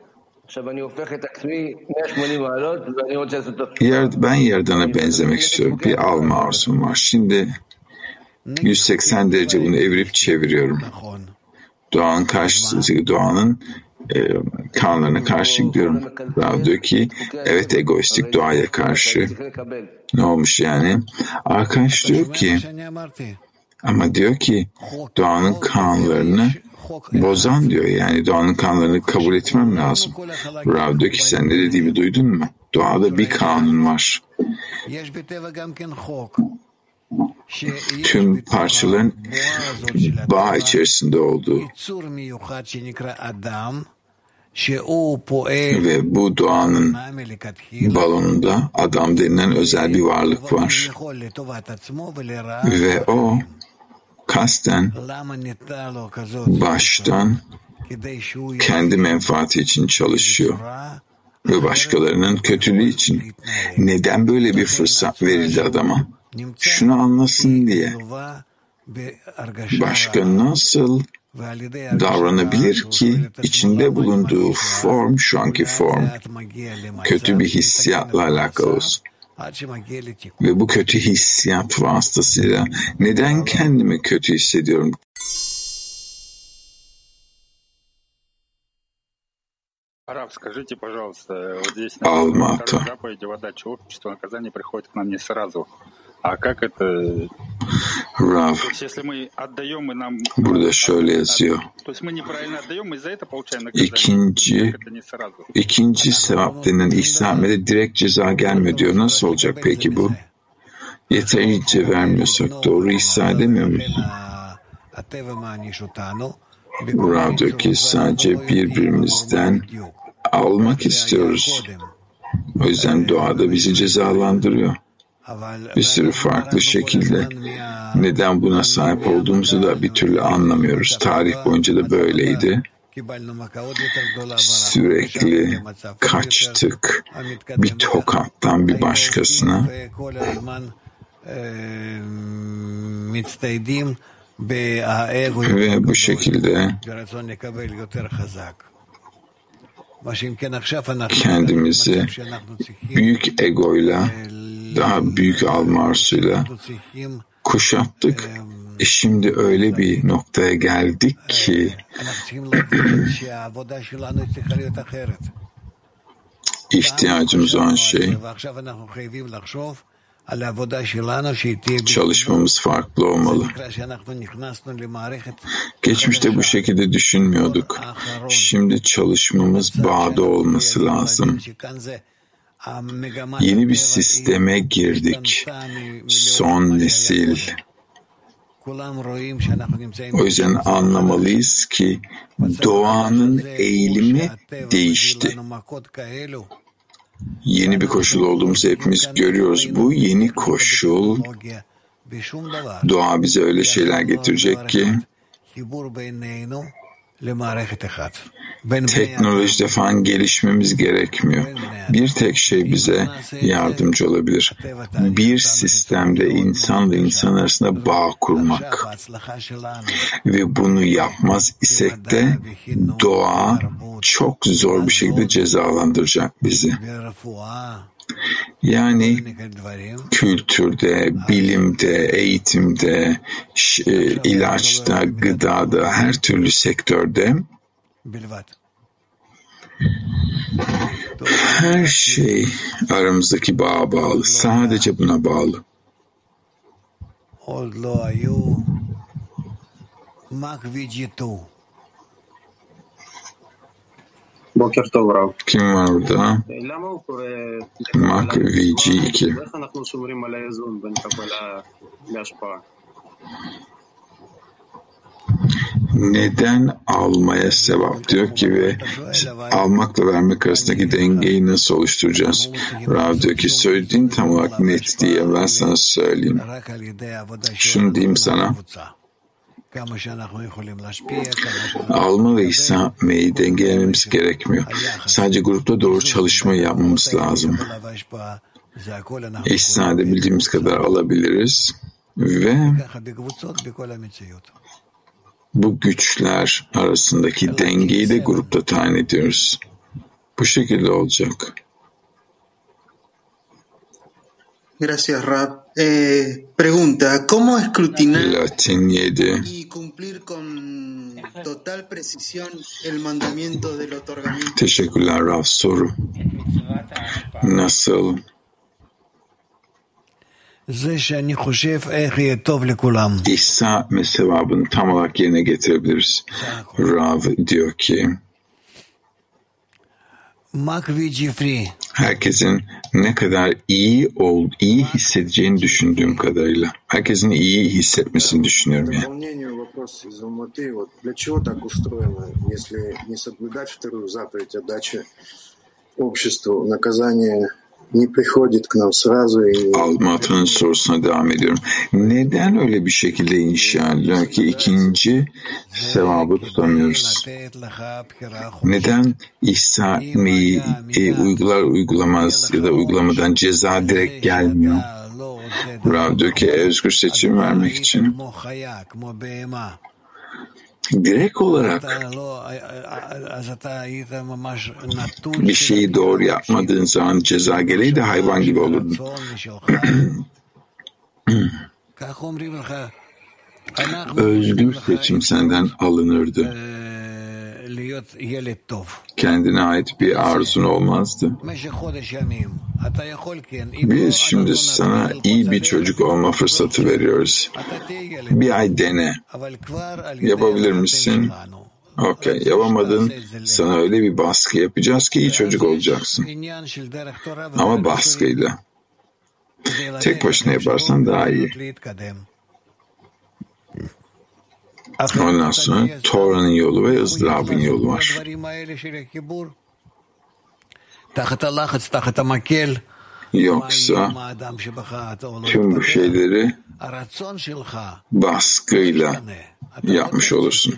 yer, ben Yaradan'a benzemek istiyorum. Bir alma arzum var. Şimdi yüz seksen derece bunu evirip çeviriyorum. Doğanın karşısındaki doğanın e, kanunlarına karşı gidiyorum. Rav diyor ki evet egoistik doğaya karşı. Ne olmuş yani? Arkadaş diyor ki ama diyor ki doğanın kanunlarını bozan diyor. Yani doğanın kanunlarını kabul etmem lazım. Rav diyor ki sen ne dediğimi duydun mu? Doğada bir kanun var. Tüm parçaların bağ içerisinde olduğu. Ve bu doğanın balonunda adam denilen özel bir varlık var. Ve o kasten baştan kendi menfaati için çalışıyor ve başkalarının kötülüğü için. Neden böyle bir fırsat verildi adama? Şunu anlasın diye. Başka nasıl davranabilir ki içinde bulunduğu form, şu anki form, kötü bir hissiyatla alakalı olsun. Ve bu kötü hissiyat vasıtasıyla neden kendimi kötü hissediyorum? Рав, скажите, пожалуйста, вот здесь написано, в заповеди в отдаче обществу наказание приходит к нам не сразу. А как это? Rav, То есть, если мы отдаем, и нам... burada şöyle yazıyor. То есть мы неправильно отдаем, и за это получаем наказание. İkinci, Как это не sразу? ikinci sevap denen ihsan etmede direkt ceza gelmiyor diyor. Nasıl olacak peki bu? Yeterince vermiyorsak doğru ihsan edemiyor muyuz? Rav diyor ki sadece birbirimizden almak istiyoruz. O yüzden doğada bizi cezalandırıyor. Bir sürü farklı şekilde. Neden buna sahip olduğumuzu da bir türlü anlamıyoruz. Tarih boyunca da böyleydi. Sürekli kaçtık bir tokattan bir başkasına. Ve bu şekilde kendimizi büyük egoyla, daha büyük alma arzusuyla kuşattık. E şimdi öyle bir noktaya geldik ki ihtiyacımız olan şey çalışmamız farklı olmalı. Geçmişte bu şekilde düşünmüyorduk. Şimdi çalışmamız bağda olması lazım. Yeni bir sisteme girdik. Son nesil. O yüzden anlamalıyız ki doğanın eğilimi değişti. Yeni bir koşul olduğumuzu hepimiz görüyoruz. Bu yeni koşul, doğa bize öyle şeyler getirecek ki teknolojide falan gelişmemiz gerekmiyor. Bir tek şey bize yardımcı olabilir. Bir sistemde insanla insan arasında bağ kurmak. Ve bunu yapmaz isek de doğa çok zor bir şekilde cezalandıracak bizi. Yani kültürde, bilimde, eğitimde, ilaçta, gıdada, her türlü sektörde her şey aramızdaki bağa bağlı. Sadece buna bağlı. Kim var orada? Mak V G iki. Neden almaya sevap diyor ki ve almakla vermek arasındaki dengeyi nasıl oluşturacağız? Rav diyor ki söylediğin tam olarak net diye ben sana söyleyeyim. Şunu diyeyim sana. Alma ve ihsan etmeyi dengelememiz gerekmiyor. Sadece grupta doğru çalışmayı yapmamız lazım. İhsan edebildiğimiz kadar alabiliriz ve bu güçler arasındaki dengeyi de grupta tayin ediyoruz. Bu şekilde olacak. Gracias, Rab. Eh, pregunta, ¿cómo escrutinar Latin yedi. y cumplir con total precisión el mandamiento del otorgamiento? Teşekkürler Rab. Soru. Nasıl İhsan etme sevabını tam olarak yerine getirebiliriz? Rav diyor ki herkesin ne kadar iyi ol, iyi hissedeceğini düşündüğüm kadarıyla. Herkesin iyi hissetmesini düşünüyorum yani. вопрос из Алматы. Вот для чего так устроено, если не соблюдать вторую заповедь отдачи обществу, наказание не приходит к нам sразу и... Almatı'nın sorusuna devam ediyorum. Neden öyle bir şekilde inşa ediliyor ki ikinci sevabı tutamıyoruz? Neden İsa etmeyi e, uygular uygulamaz ya da uygulamadan ceza direkt gelmiyor? Rav diyor ki özgür seçim vermek için. Direkt olarak bir şeyi doğru yapmadığın zaman ceza geleydi hayvan gibi olurdun. Özgür seçim senden alınırdı. Kendine ait bir arzun olmazdı. Biz şimdi sana iyi bir çocuk olma fırsatı veriyoruz. Bir ay dene. Yapabilir misin? Okey. Yapamadın. Sana öyle bir baskı yapacağız ki iyi çocuk olacaksın. Ama baskıyla. Tek başına yaparsan daha iyi. Ondan sonra Tora'nın yolu ve ızdırabın yolu var. Yoksa tüm bu şeyleri baskıyla yapmış olursun.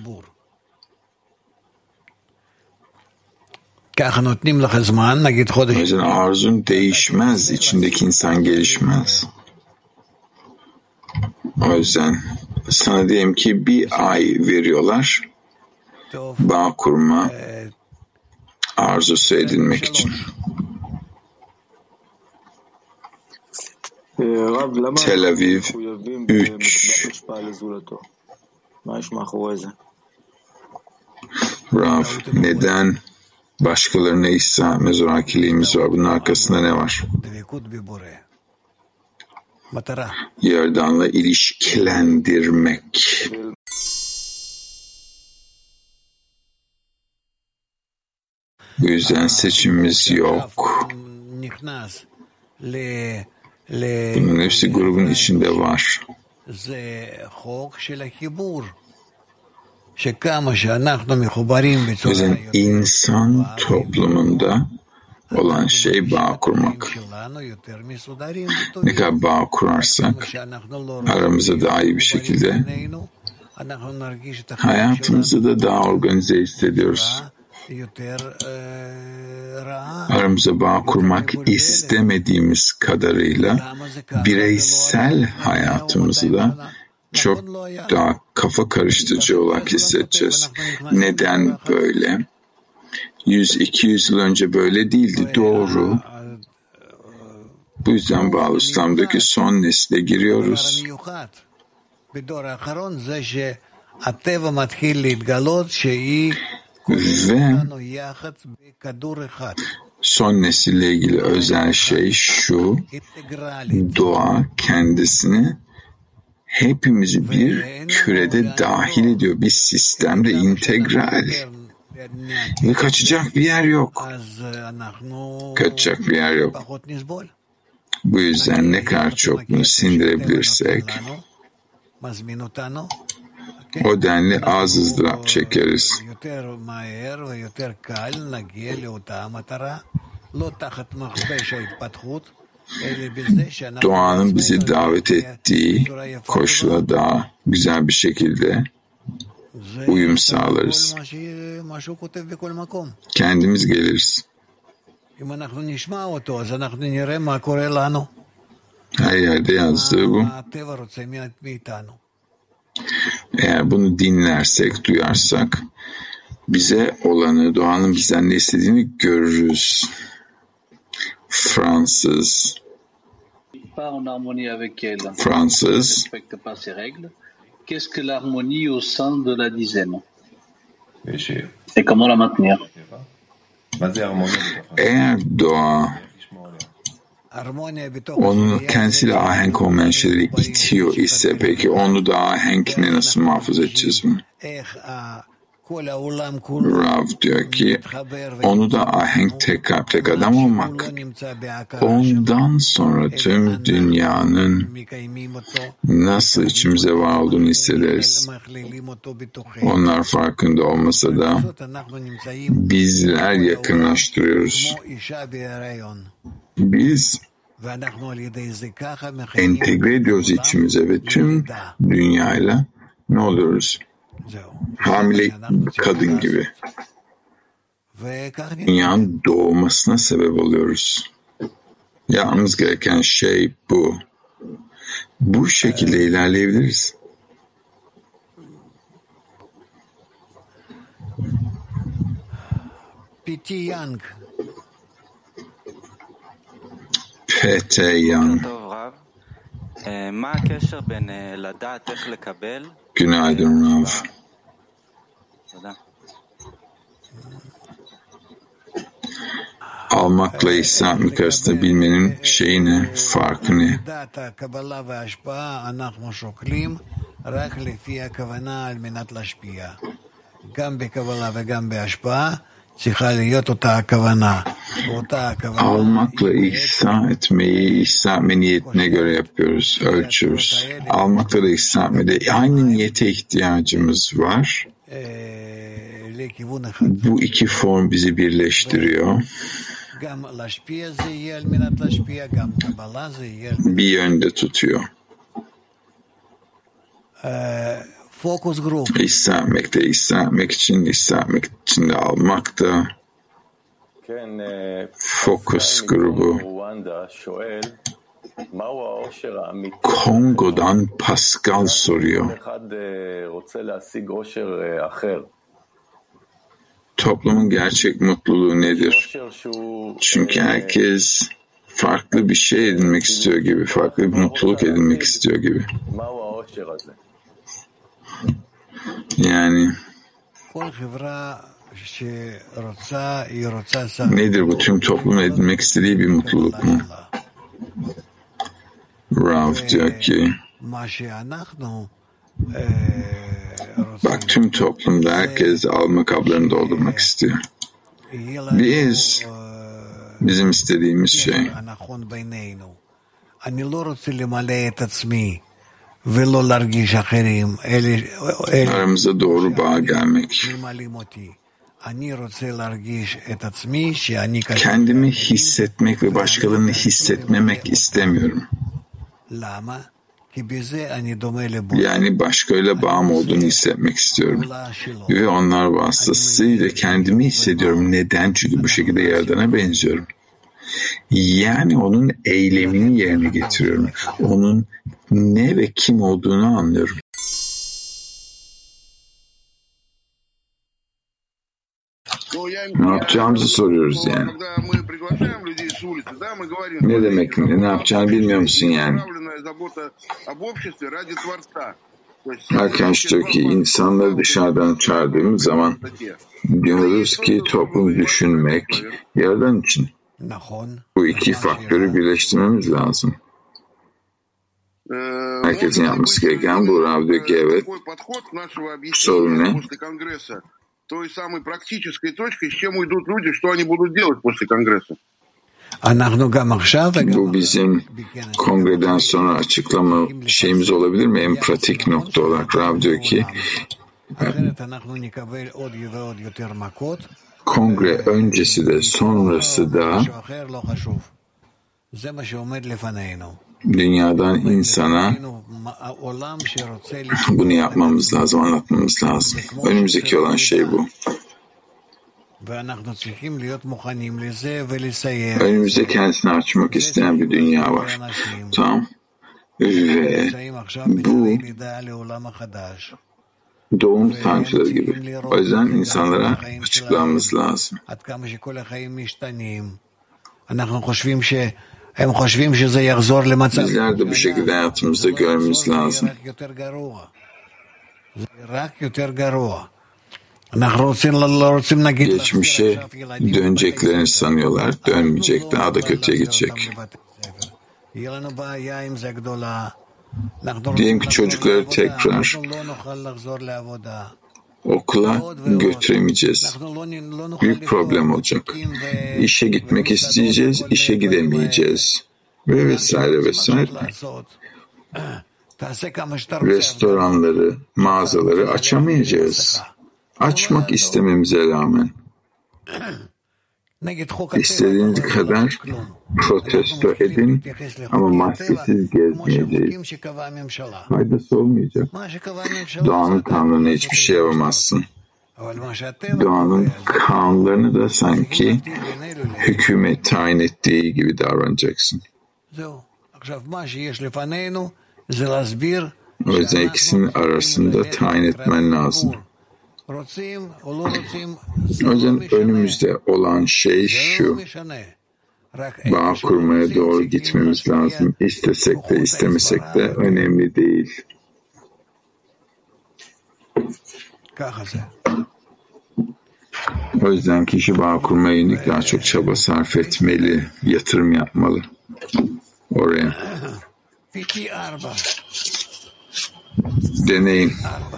O yüzden arzun değişmez, içindeki insan gelişmez. O yüzden sana diyelim ki bir ay veriyorlar bağ kurma arzusu edinmek için. Tel Aviv üç. Rav, neden başkalarına İsa mezorakiliğimiz var? Bunun arkasında ne var? Yaradan'la ilişkilendirmek. Bu yüzden seçimimiz yok. Bunun hepsi grubun içinde var. O yüzden insan toplumunda olan şey bağ kurmak. Ne kadar bağ kurarsak aramızda daha iyi bir şekilde hayatımızı da daha organize hissediyoruz. Aramıza bağ kurmak istemediğimiz kadarıyla bireysel hayatımızı da çok daha kafa karıştırıcı olarak hissedeceğiz. Neden böyle? yüz iki yüz yıl önce böyle değildi. Doğru. Bu yüzden Bağlı İslam'daki son nesle giriyoruz. Ve son nesille ilgili özel şey şu: doğa kendisini hepimizi bir kürede dahil ediyor. Bir sistemde integral. Ve kaçacak bir yer yok. Kaçacak bir yer yok. Bu yüzden ne kadar çok bunu sindirebilirsek o denli az ızdırap çekeriz. Doğanın bizi davet ettiği koşula daha güzel bir şekilde uyum sağlarız. Kendimiz geliriz. Her yerde yazdığı bu. Eğer bunu dinlersek, duyarsak bize olanı, doğanın bizden ne istediğini görürüz. Fransız Fransız Qu'est-ce que l'harmonie au sein de la dizaine? Et comment la maintenir? Eğer doğa onun kendisiyle ahenk olmayan şeyleri itiyor ise peki onu da ahenkle nasıl muhafaza edeceğiz bunu? Rav diyor ki onu da ahenk tek kalp tek adam olmak. Ondan sonra tüm dünyanın nasıl içimize var olduğunu hissederiz. Onlar farkında olmasa da bizler yakınlaştırıyoruz. Biz entegre ediyoruz içimize ve tüm dünyayla ne oluyoruz? Hamile kadın gibi. Dünyanın doğmasına sebep oluyoruz. Yapmamız gereken şey bu. Bu şekilde ilerleyebiliriz. P T Young. Günaydın Rav. Almakla ihsa etmek arasında bilmenin şeyi ne, farkı ne? Almakla ihsa etmeyi ihsa etme niyetine göre yapıyoruz, ölçüyoruz. Almakla da ihsa etmede aynı niyete ihtiyacımız var. Bu iki form bizi birleştiriyor. Bir yönde tutuyor. İhsa etmek de ihsa etmek için, ihsa etmek için de almak da. Fokus grubu. Kongo'dan Pascal soruyor. Toplumun gerçek mutluluğu nedir? Çünkü herkes farklı bir şey edinmek istiyor gibi, farklı bir mutluluk edinmek istiyor gibi. Yani nedir bu? Tüm toplum edinmek istediği bir mutluluk mu? Rav diyor ki bak, tüm toplumda herkes alma kablarını doldurmak istiyor. Biz, bizim istediğimiz şey aramıza doğru bağa gelmek. Kendimi hissetmek ve başkalarını hissetmemek istemiyorum. Yani başkayla bağım olduğunu hissetmek istiyorum. Ve onlar vasıtasıyla kendimi hissediyorum. Neden? Çünkü bu şekilde Yaradan'a benziyorum. Yani onun eylemini yerine getiriyorum. Onun ne ve kim olduğunu anlıyorum. Ne yapacağımızı soruyoruz yani. Ne demek ne? Ne yapacağını bilmiyor musun yani? Arkadaş diyor ki insanları dışarıdan çağırdığımız zaman diyoruz ki toplum düşünmek Yaradan için. Bu iki faktörü birleştirmemiz lazım. Herkesin yapması gereken bu. Rav diyor ki evet. Sorun ne? той самой практической точкой, с чем уйдут люди, что они будут делать после Конгресса. Bu bizim kongreden sonra açıklama şeyimiz olabilir mi? En pratik nokta olarak Rav diyor ki kongre öncesi de sonrası da dünyadan insana bunu yapmamız lazım, anlatmamız lazım. Önümüzdeki olan şey bu. Önümüzde kendisini açmak isteyen bir dünya var. Tamam. Ve bu doğum sancıları gibi. O yüzden insanlara açıklamamız lazım. Bizler de bu şekilde hayatımızda görmemiz lazım. Geçmişe döneceklerini sanıyorlar. Dönmeyecek, daha da kötüye gidecek. Diyelim ki çocukları tekrar okula götüremeyeceğiz. Büyük problem olacak. İşe gitmek isteyeceğiz, işe gidemeyeceğiz. Ve vesaire vesaire. Restoranları, mağazaları açamayacağız. Açmak istememize rağmen. İstediğiniz kadar protesto edin ama maskesiz gezmeyeceğiz. Faydası olmayacak. Doğanın kanununa hiçbir şey yapamazsın. Doğanın kanunlarını da sanki hükümet tayin ettiği gibi davranacaksın. O yüzden ikisinin arasında tayin etmen lazım. O yüzden önümüzde olan şey şu: bağ kurmaya doğru gitmemiz lazım. İstesek de istemesek de önemli değil. O yüzden kişi bağ kurmaya yönelik daha çok çaba sarf etmeli, yatırım yapmalı oraya. Deneyim.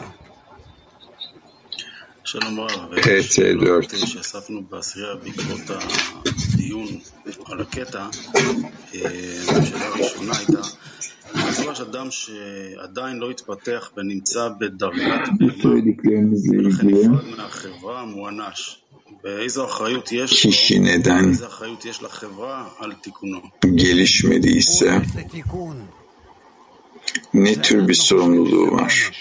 P T dört. שישבנו בעשייה בעקבות הדיון על הקטע, השאלה הראשונה הייתה, מדוע שאדם שעדיין לא התפתח ונמצא בדרגת ולכן נפרד מהחברה מוענש, באיזו אחריות יש לו, באיזו אחריות יש לחברה על תיקונו. Gelişmediyse ne tür bir sorumluluğu var?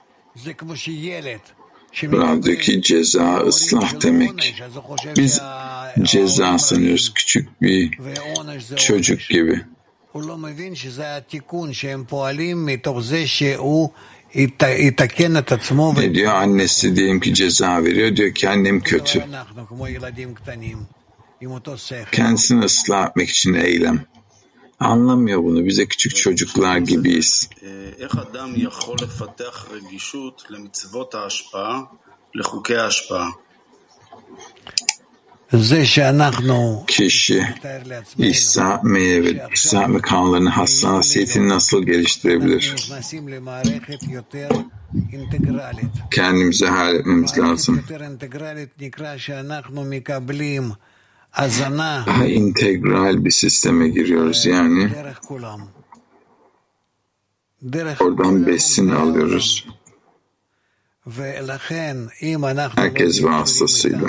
Buradaki ceza ıslah demek. Biz ceza sanıyoruz küçük bir çocuk gibi. Ne diyor? Annesi diyelim ki ceza veriyor. Diyor ki annem kötü. Kendisini ıslah etmek için eylem. Anlamıyor bunu. Bize küçük çocuklar gibiyiz. Kişi İsa ve İsa kanunlarının hassasiyetini nasıl geliştirebilir? Kendimize halletmemiz lazım. Daha integral bir sisteme giriyoruz yani. Oradan besin alıyoruz. Herkes vasıtasıyla.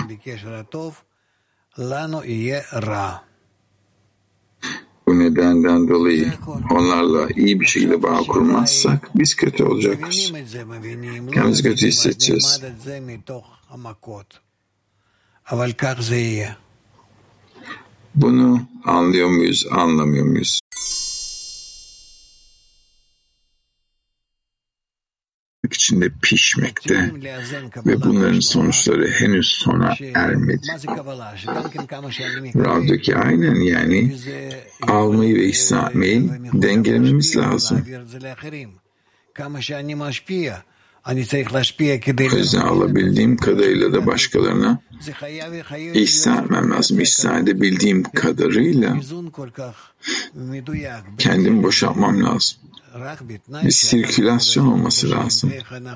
Bu nedenden dolayı onlarla iyi bir şekilde bağ kurmazsak biz kötü olacağız. Kendimizi kötü hissedeceğiz. Bunu anlıyor muyuz, anlamıyor muyuz? İçinde pişmekte ve bunların sonuçları henüz sona ermedi. Rav'daki aynen yani almayı ve ihsa etmeyi dengelememiz lazım. O yüzden alabildiğim kadarıyla da başkalarına ihsa etmem lazım. İhsa edebildiğim kadarıyla kendimi boşaltmam lazım. Bir sirkülasyon olması lazım.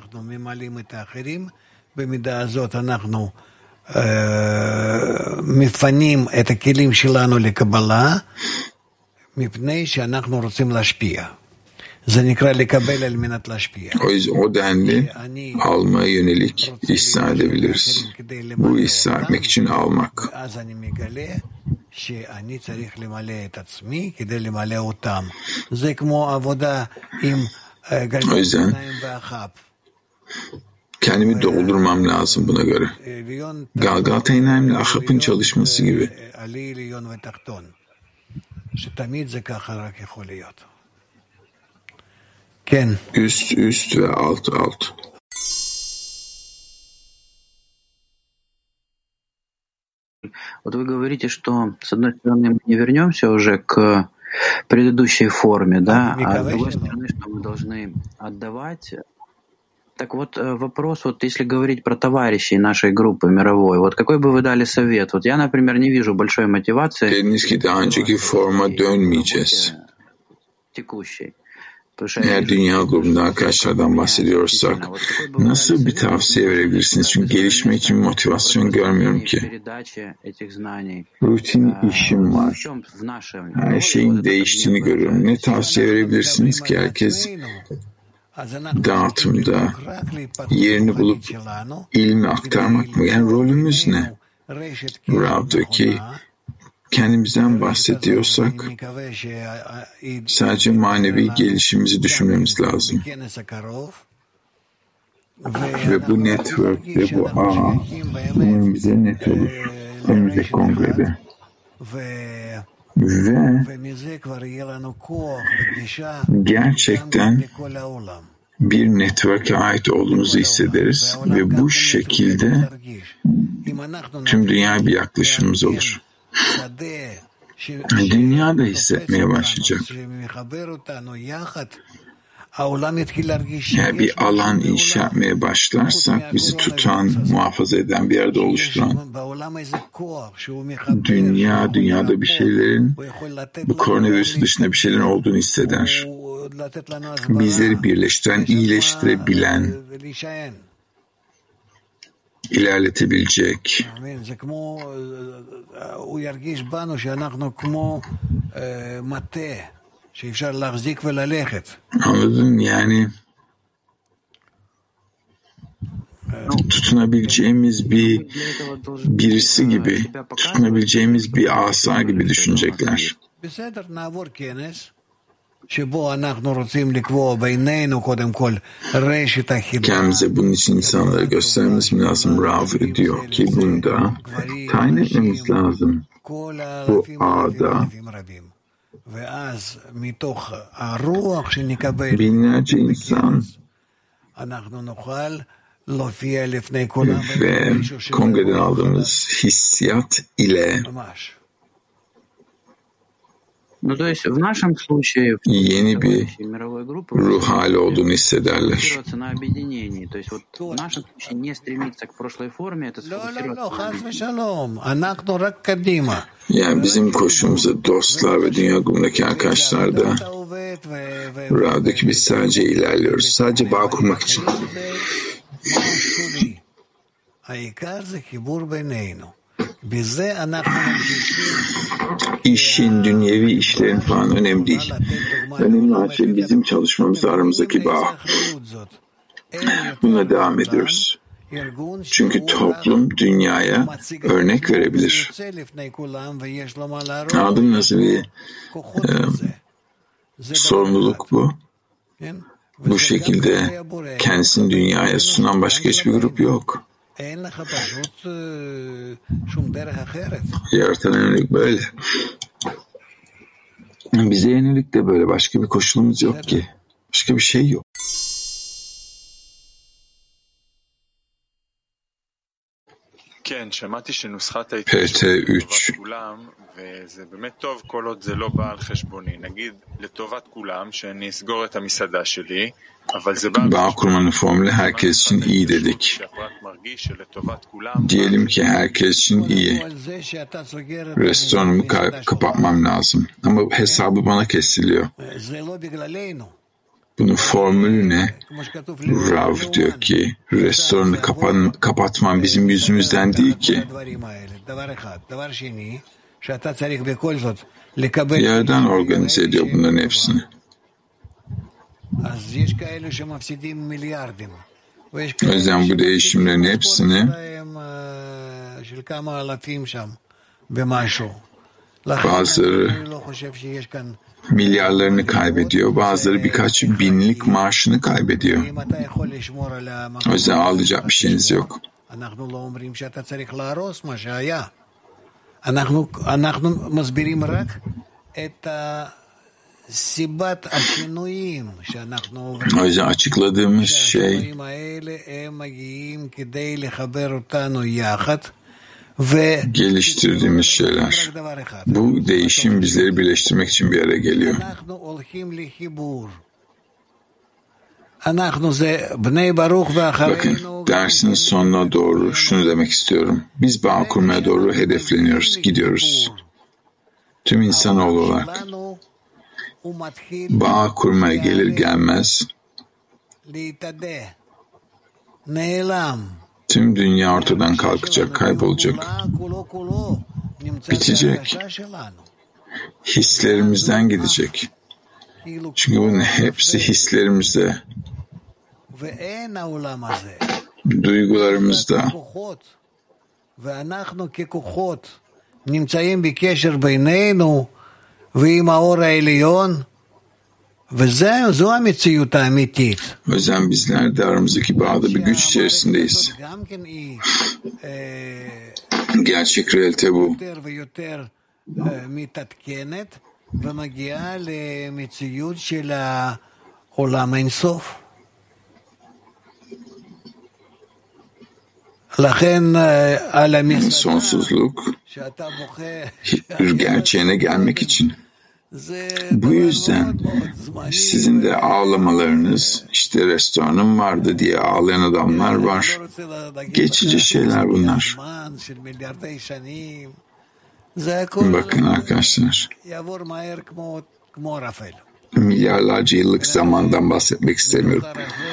מפנים את הכלים שלנו לקבלה מפני שאנחנו רוצים להשפיע. זה נקרא לקבל על מנת להשפיע. O yüzden o denli almaya yönelik ihsa edebiliriz. Bu ihsa etmek için almak. ואז אני מגלה שאני צריך למלא את עצמי כדי למלא אותם. זה כמו עבודה עם גלגל ואחאב. Kendimi doldurmam lazım buna göre. Galgalta İnayim'le Ahap'ın çalışması gibi. Üst, üst ve alt, alt. Вот вы говорите, что, с одной стороны, мы не вернемся уже к предыдущей форме, да, а с другой стороны, что мы должны отдавать. Так вот, вопрос, вот если говорить про товарищей нашей группы мировой, вот какой бы вы дали совет? Вот я, например, не вижу большой мотивации Dediniz ki daha önceki forma dönmeyeceğiz. текущей. Eğer dünya grubunda arkadaşlardan bahsediyorsak nasıl bir tavsiye verebilirsiniz? Çünkü gelişme için motivasyon görmüyorum ki. Rutin işim var. Her şeyin değiştiğini görüyorum. Ne tavsiye verebilirsiniz ki? Herkes dağıtımda yerini bulup ilmi aktarmak mı? Yani rolümüz ne? Rav diyor ki kendimizden bahsediyorsak sadece manevi gelişimimizi düşünmemiz lazım. Ve bu network ve bu ağ umarım bize net olur önümüzdeki kongrede. Ve gerçekten bir network'e ait olduğumuzu hissederiz ve bu şekilde tüm dünya bir yaklaşımımız olur. Dünya da hissetmeye başlayacak. Yani bir alan inşa etmeye başlarsak bizi tutan, muhafaza eden bir yerde oluşturan dünya, dünyada bir şeylerin bu koronavirüsü dışında bir şeylerin olduğunu hisseder. Bizleri birleştiren, iyileştirebilen, ilerletebilecek. Anladın? Yani tutunabileceğimiz bir birisi gibi, tutunabileceğimiz bir asa gibi düşünecekler. Kendimize bunun için insanlara göstermemiz lazım. Rav diyor ki bunda tayin etmemiz lazım. Bu ağda binlerce insan ve kongreden aldığımız hissiyat ile yeni bir ruh hali olduğunu hissederler. Yani bizim koşumuzda dostlar ve dünya grubundaki arkadaşlar da Rav'daki biz sadece ilerliyoruz. Sadece bağ kurmak için. İşin, dünyevi işlerin falan önemli değil. Önemli olan şey bizim çalışmamız, aramızdaki bağ. Buna devam ediyoruz. Çünkü toplum dünyaya örnek verebilir. Anladın mı nasıl bir e, sorumluluk bu? Bu şekilde kendisini dünyaya sunan başka hiçbir grup yok. Yaratana yönelik böyle. Bize yönelik de böyle. Başka bir koşulumuz yok ki. Başka bir şey yok. P T üç וזה באמת טוב כל עוד זה לא בא על חשבוני. נגיד לטובת כולם שאני אסגור את המסעדה שלי, אבל זה b'a Bağ kurmanın formülü herkes için iyi dedik. Diyelim ki herkes için iyi. Restoranımı ka- kapatmam lazım. Ama hesabı bana kesiliyor. Bunun formülü ne? Rav diyor ki restoranı kapan, kapatmam bizim yüzümüzden değil ki. Yerden organize ediyor bunların hepsini. O yüzden bu değişimlerin hepsini bazıları milyarlarını kaybediyor, bazıları birkaç binlik maaşını kaybediyor. O yüzden ağlayacak bir şeyiniz yok. O yüzden açıkladığımız şey geliştirdiğimiz şeyler. Bu değişim bizleri birleştirmek için bir araya geliyor. Bakın, dersin sonuna doğru şunu demek istiyorum. Biz bağ kurmaya doğru hedefleniyoruz, gidiyoruz. Tüm insanoğlu olarak. bağ kurmaya gelir gelmez tüm dünya ortadan kalkacak, kaybolacak, bitecek. Hislerimizden gidecek. Çünkü bunun hepsi hislerimizde, duygularımızda. נמצאים בקשר בינינו ועם האור העליון, וזו המציאות האמיתית. O yüzden bizler de aramızdaki bağda bir güç içerisindeyiz. Gerçek realite bu. מתעדכנת ומגיעה למציאות של העולם אינסוף. Sonsuzluk gerçeğine gelmek için. Bu yüzden sizin de ağlamalarınız, işte restoranım vardı diye ağlayan adamlar var. Geçici şeyler bunlar. Bakın arkadaşlar, milyarlarca yıllık zamandan bahsetmek istemiyorum.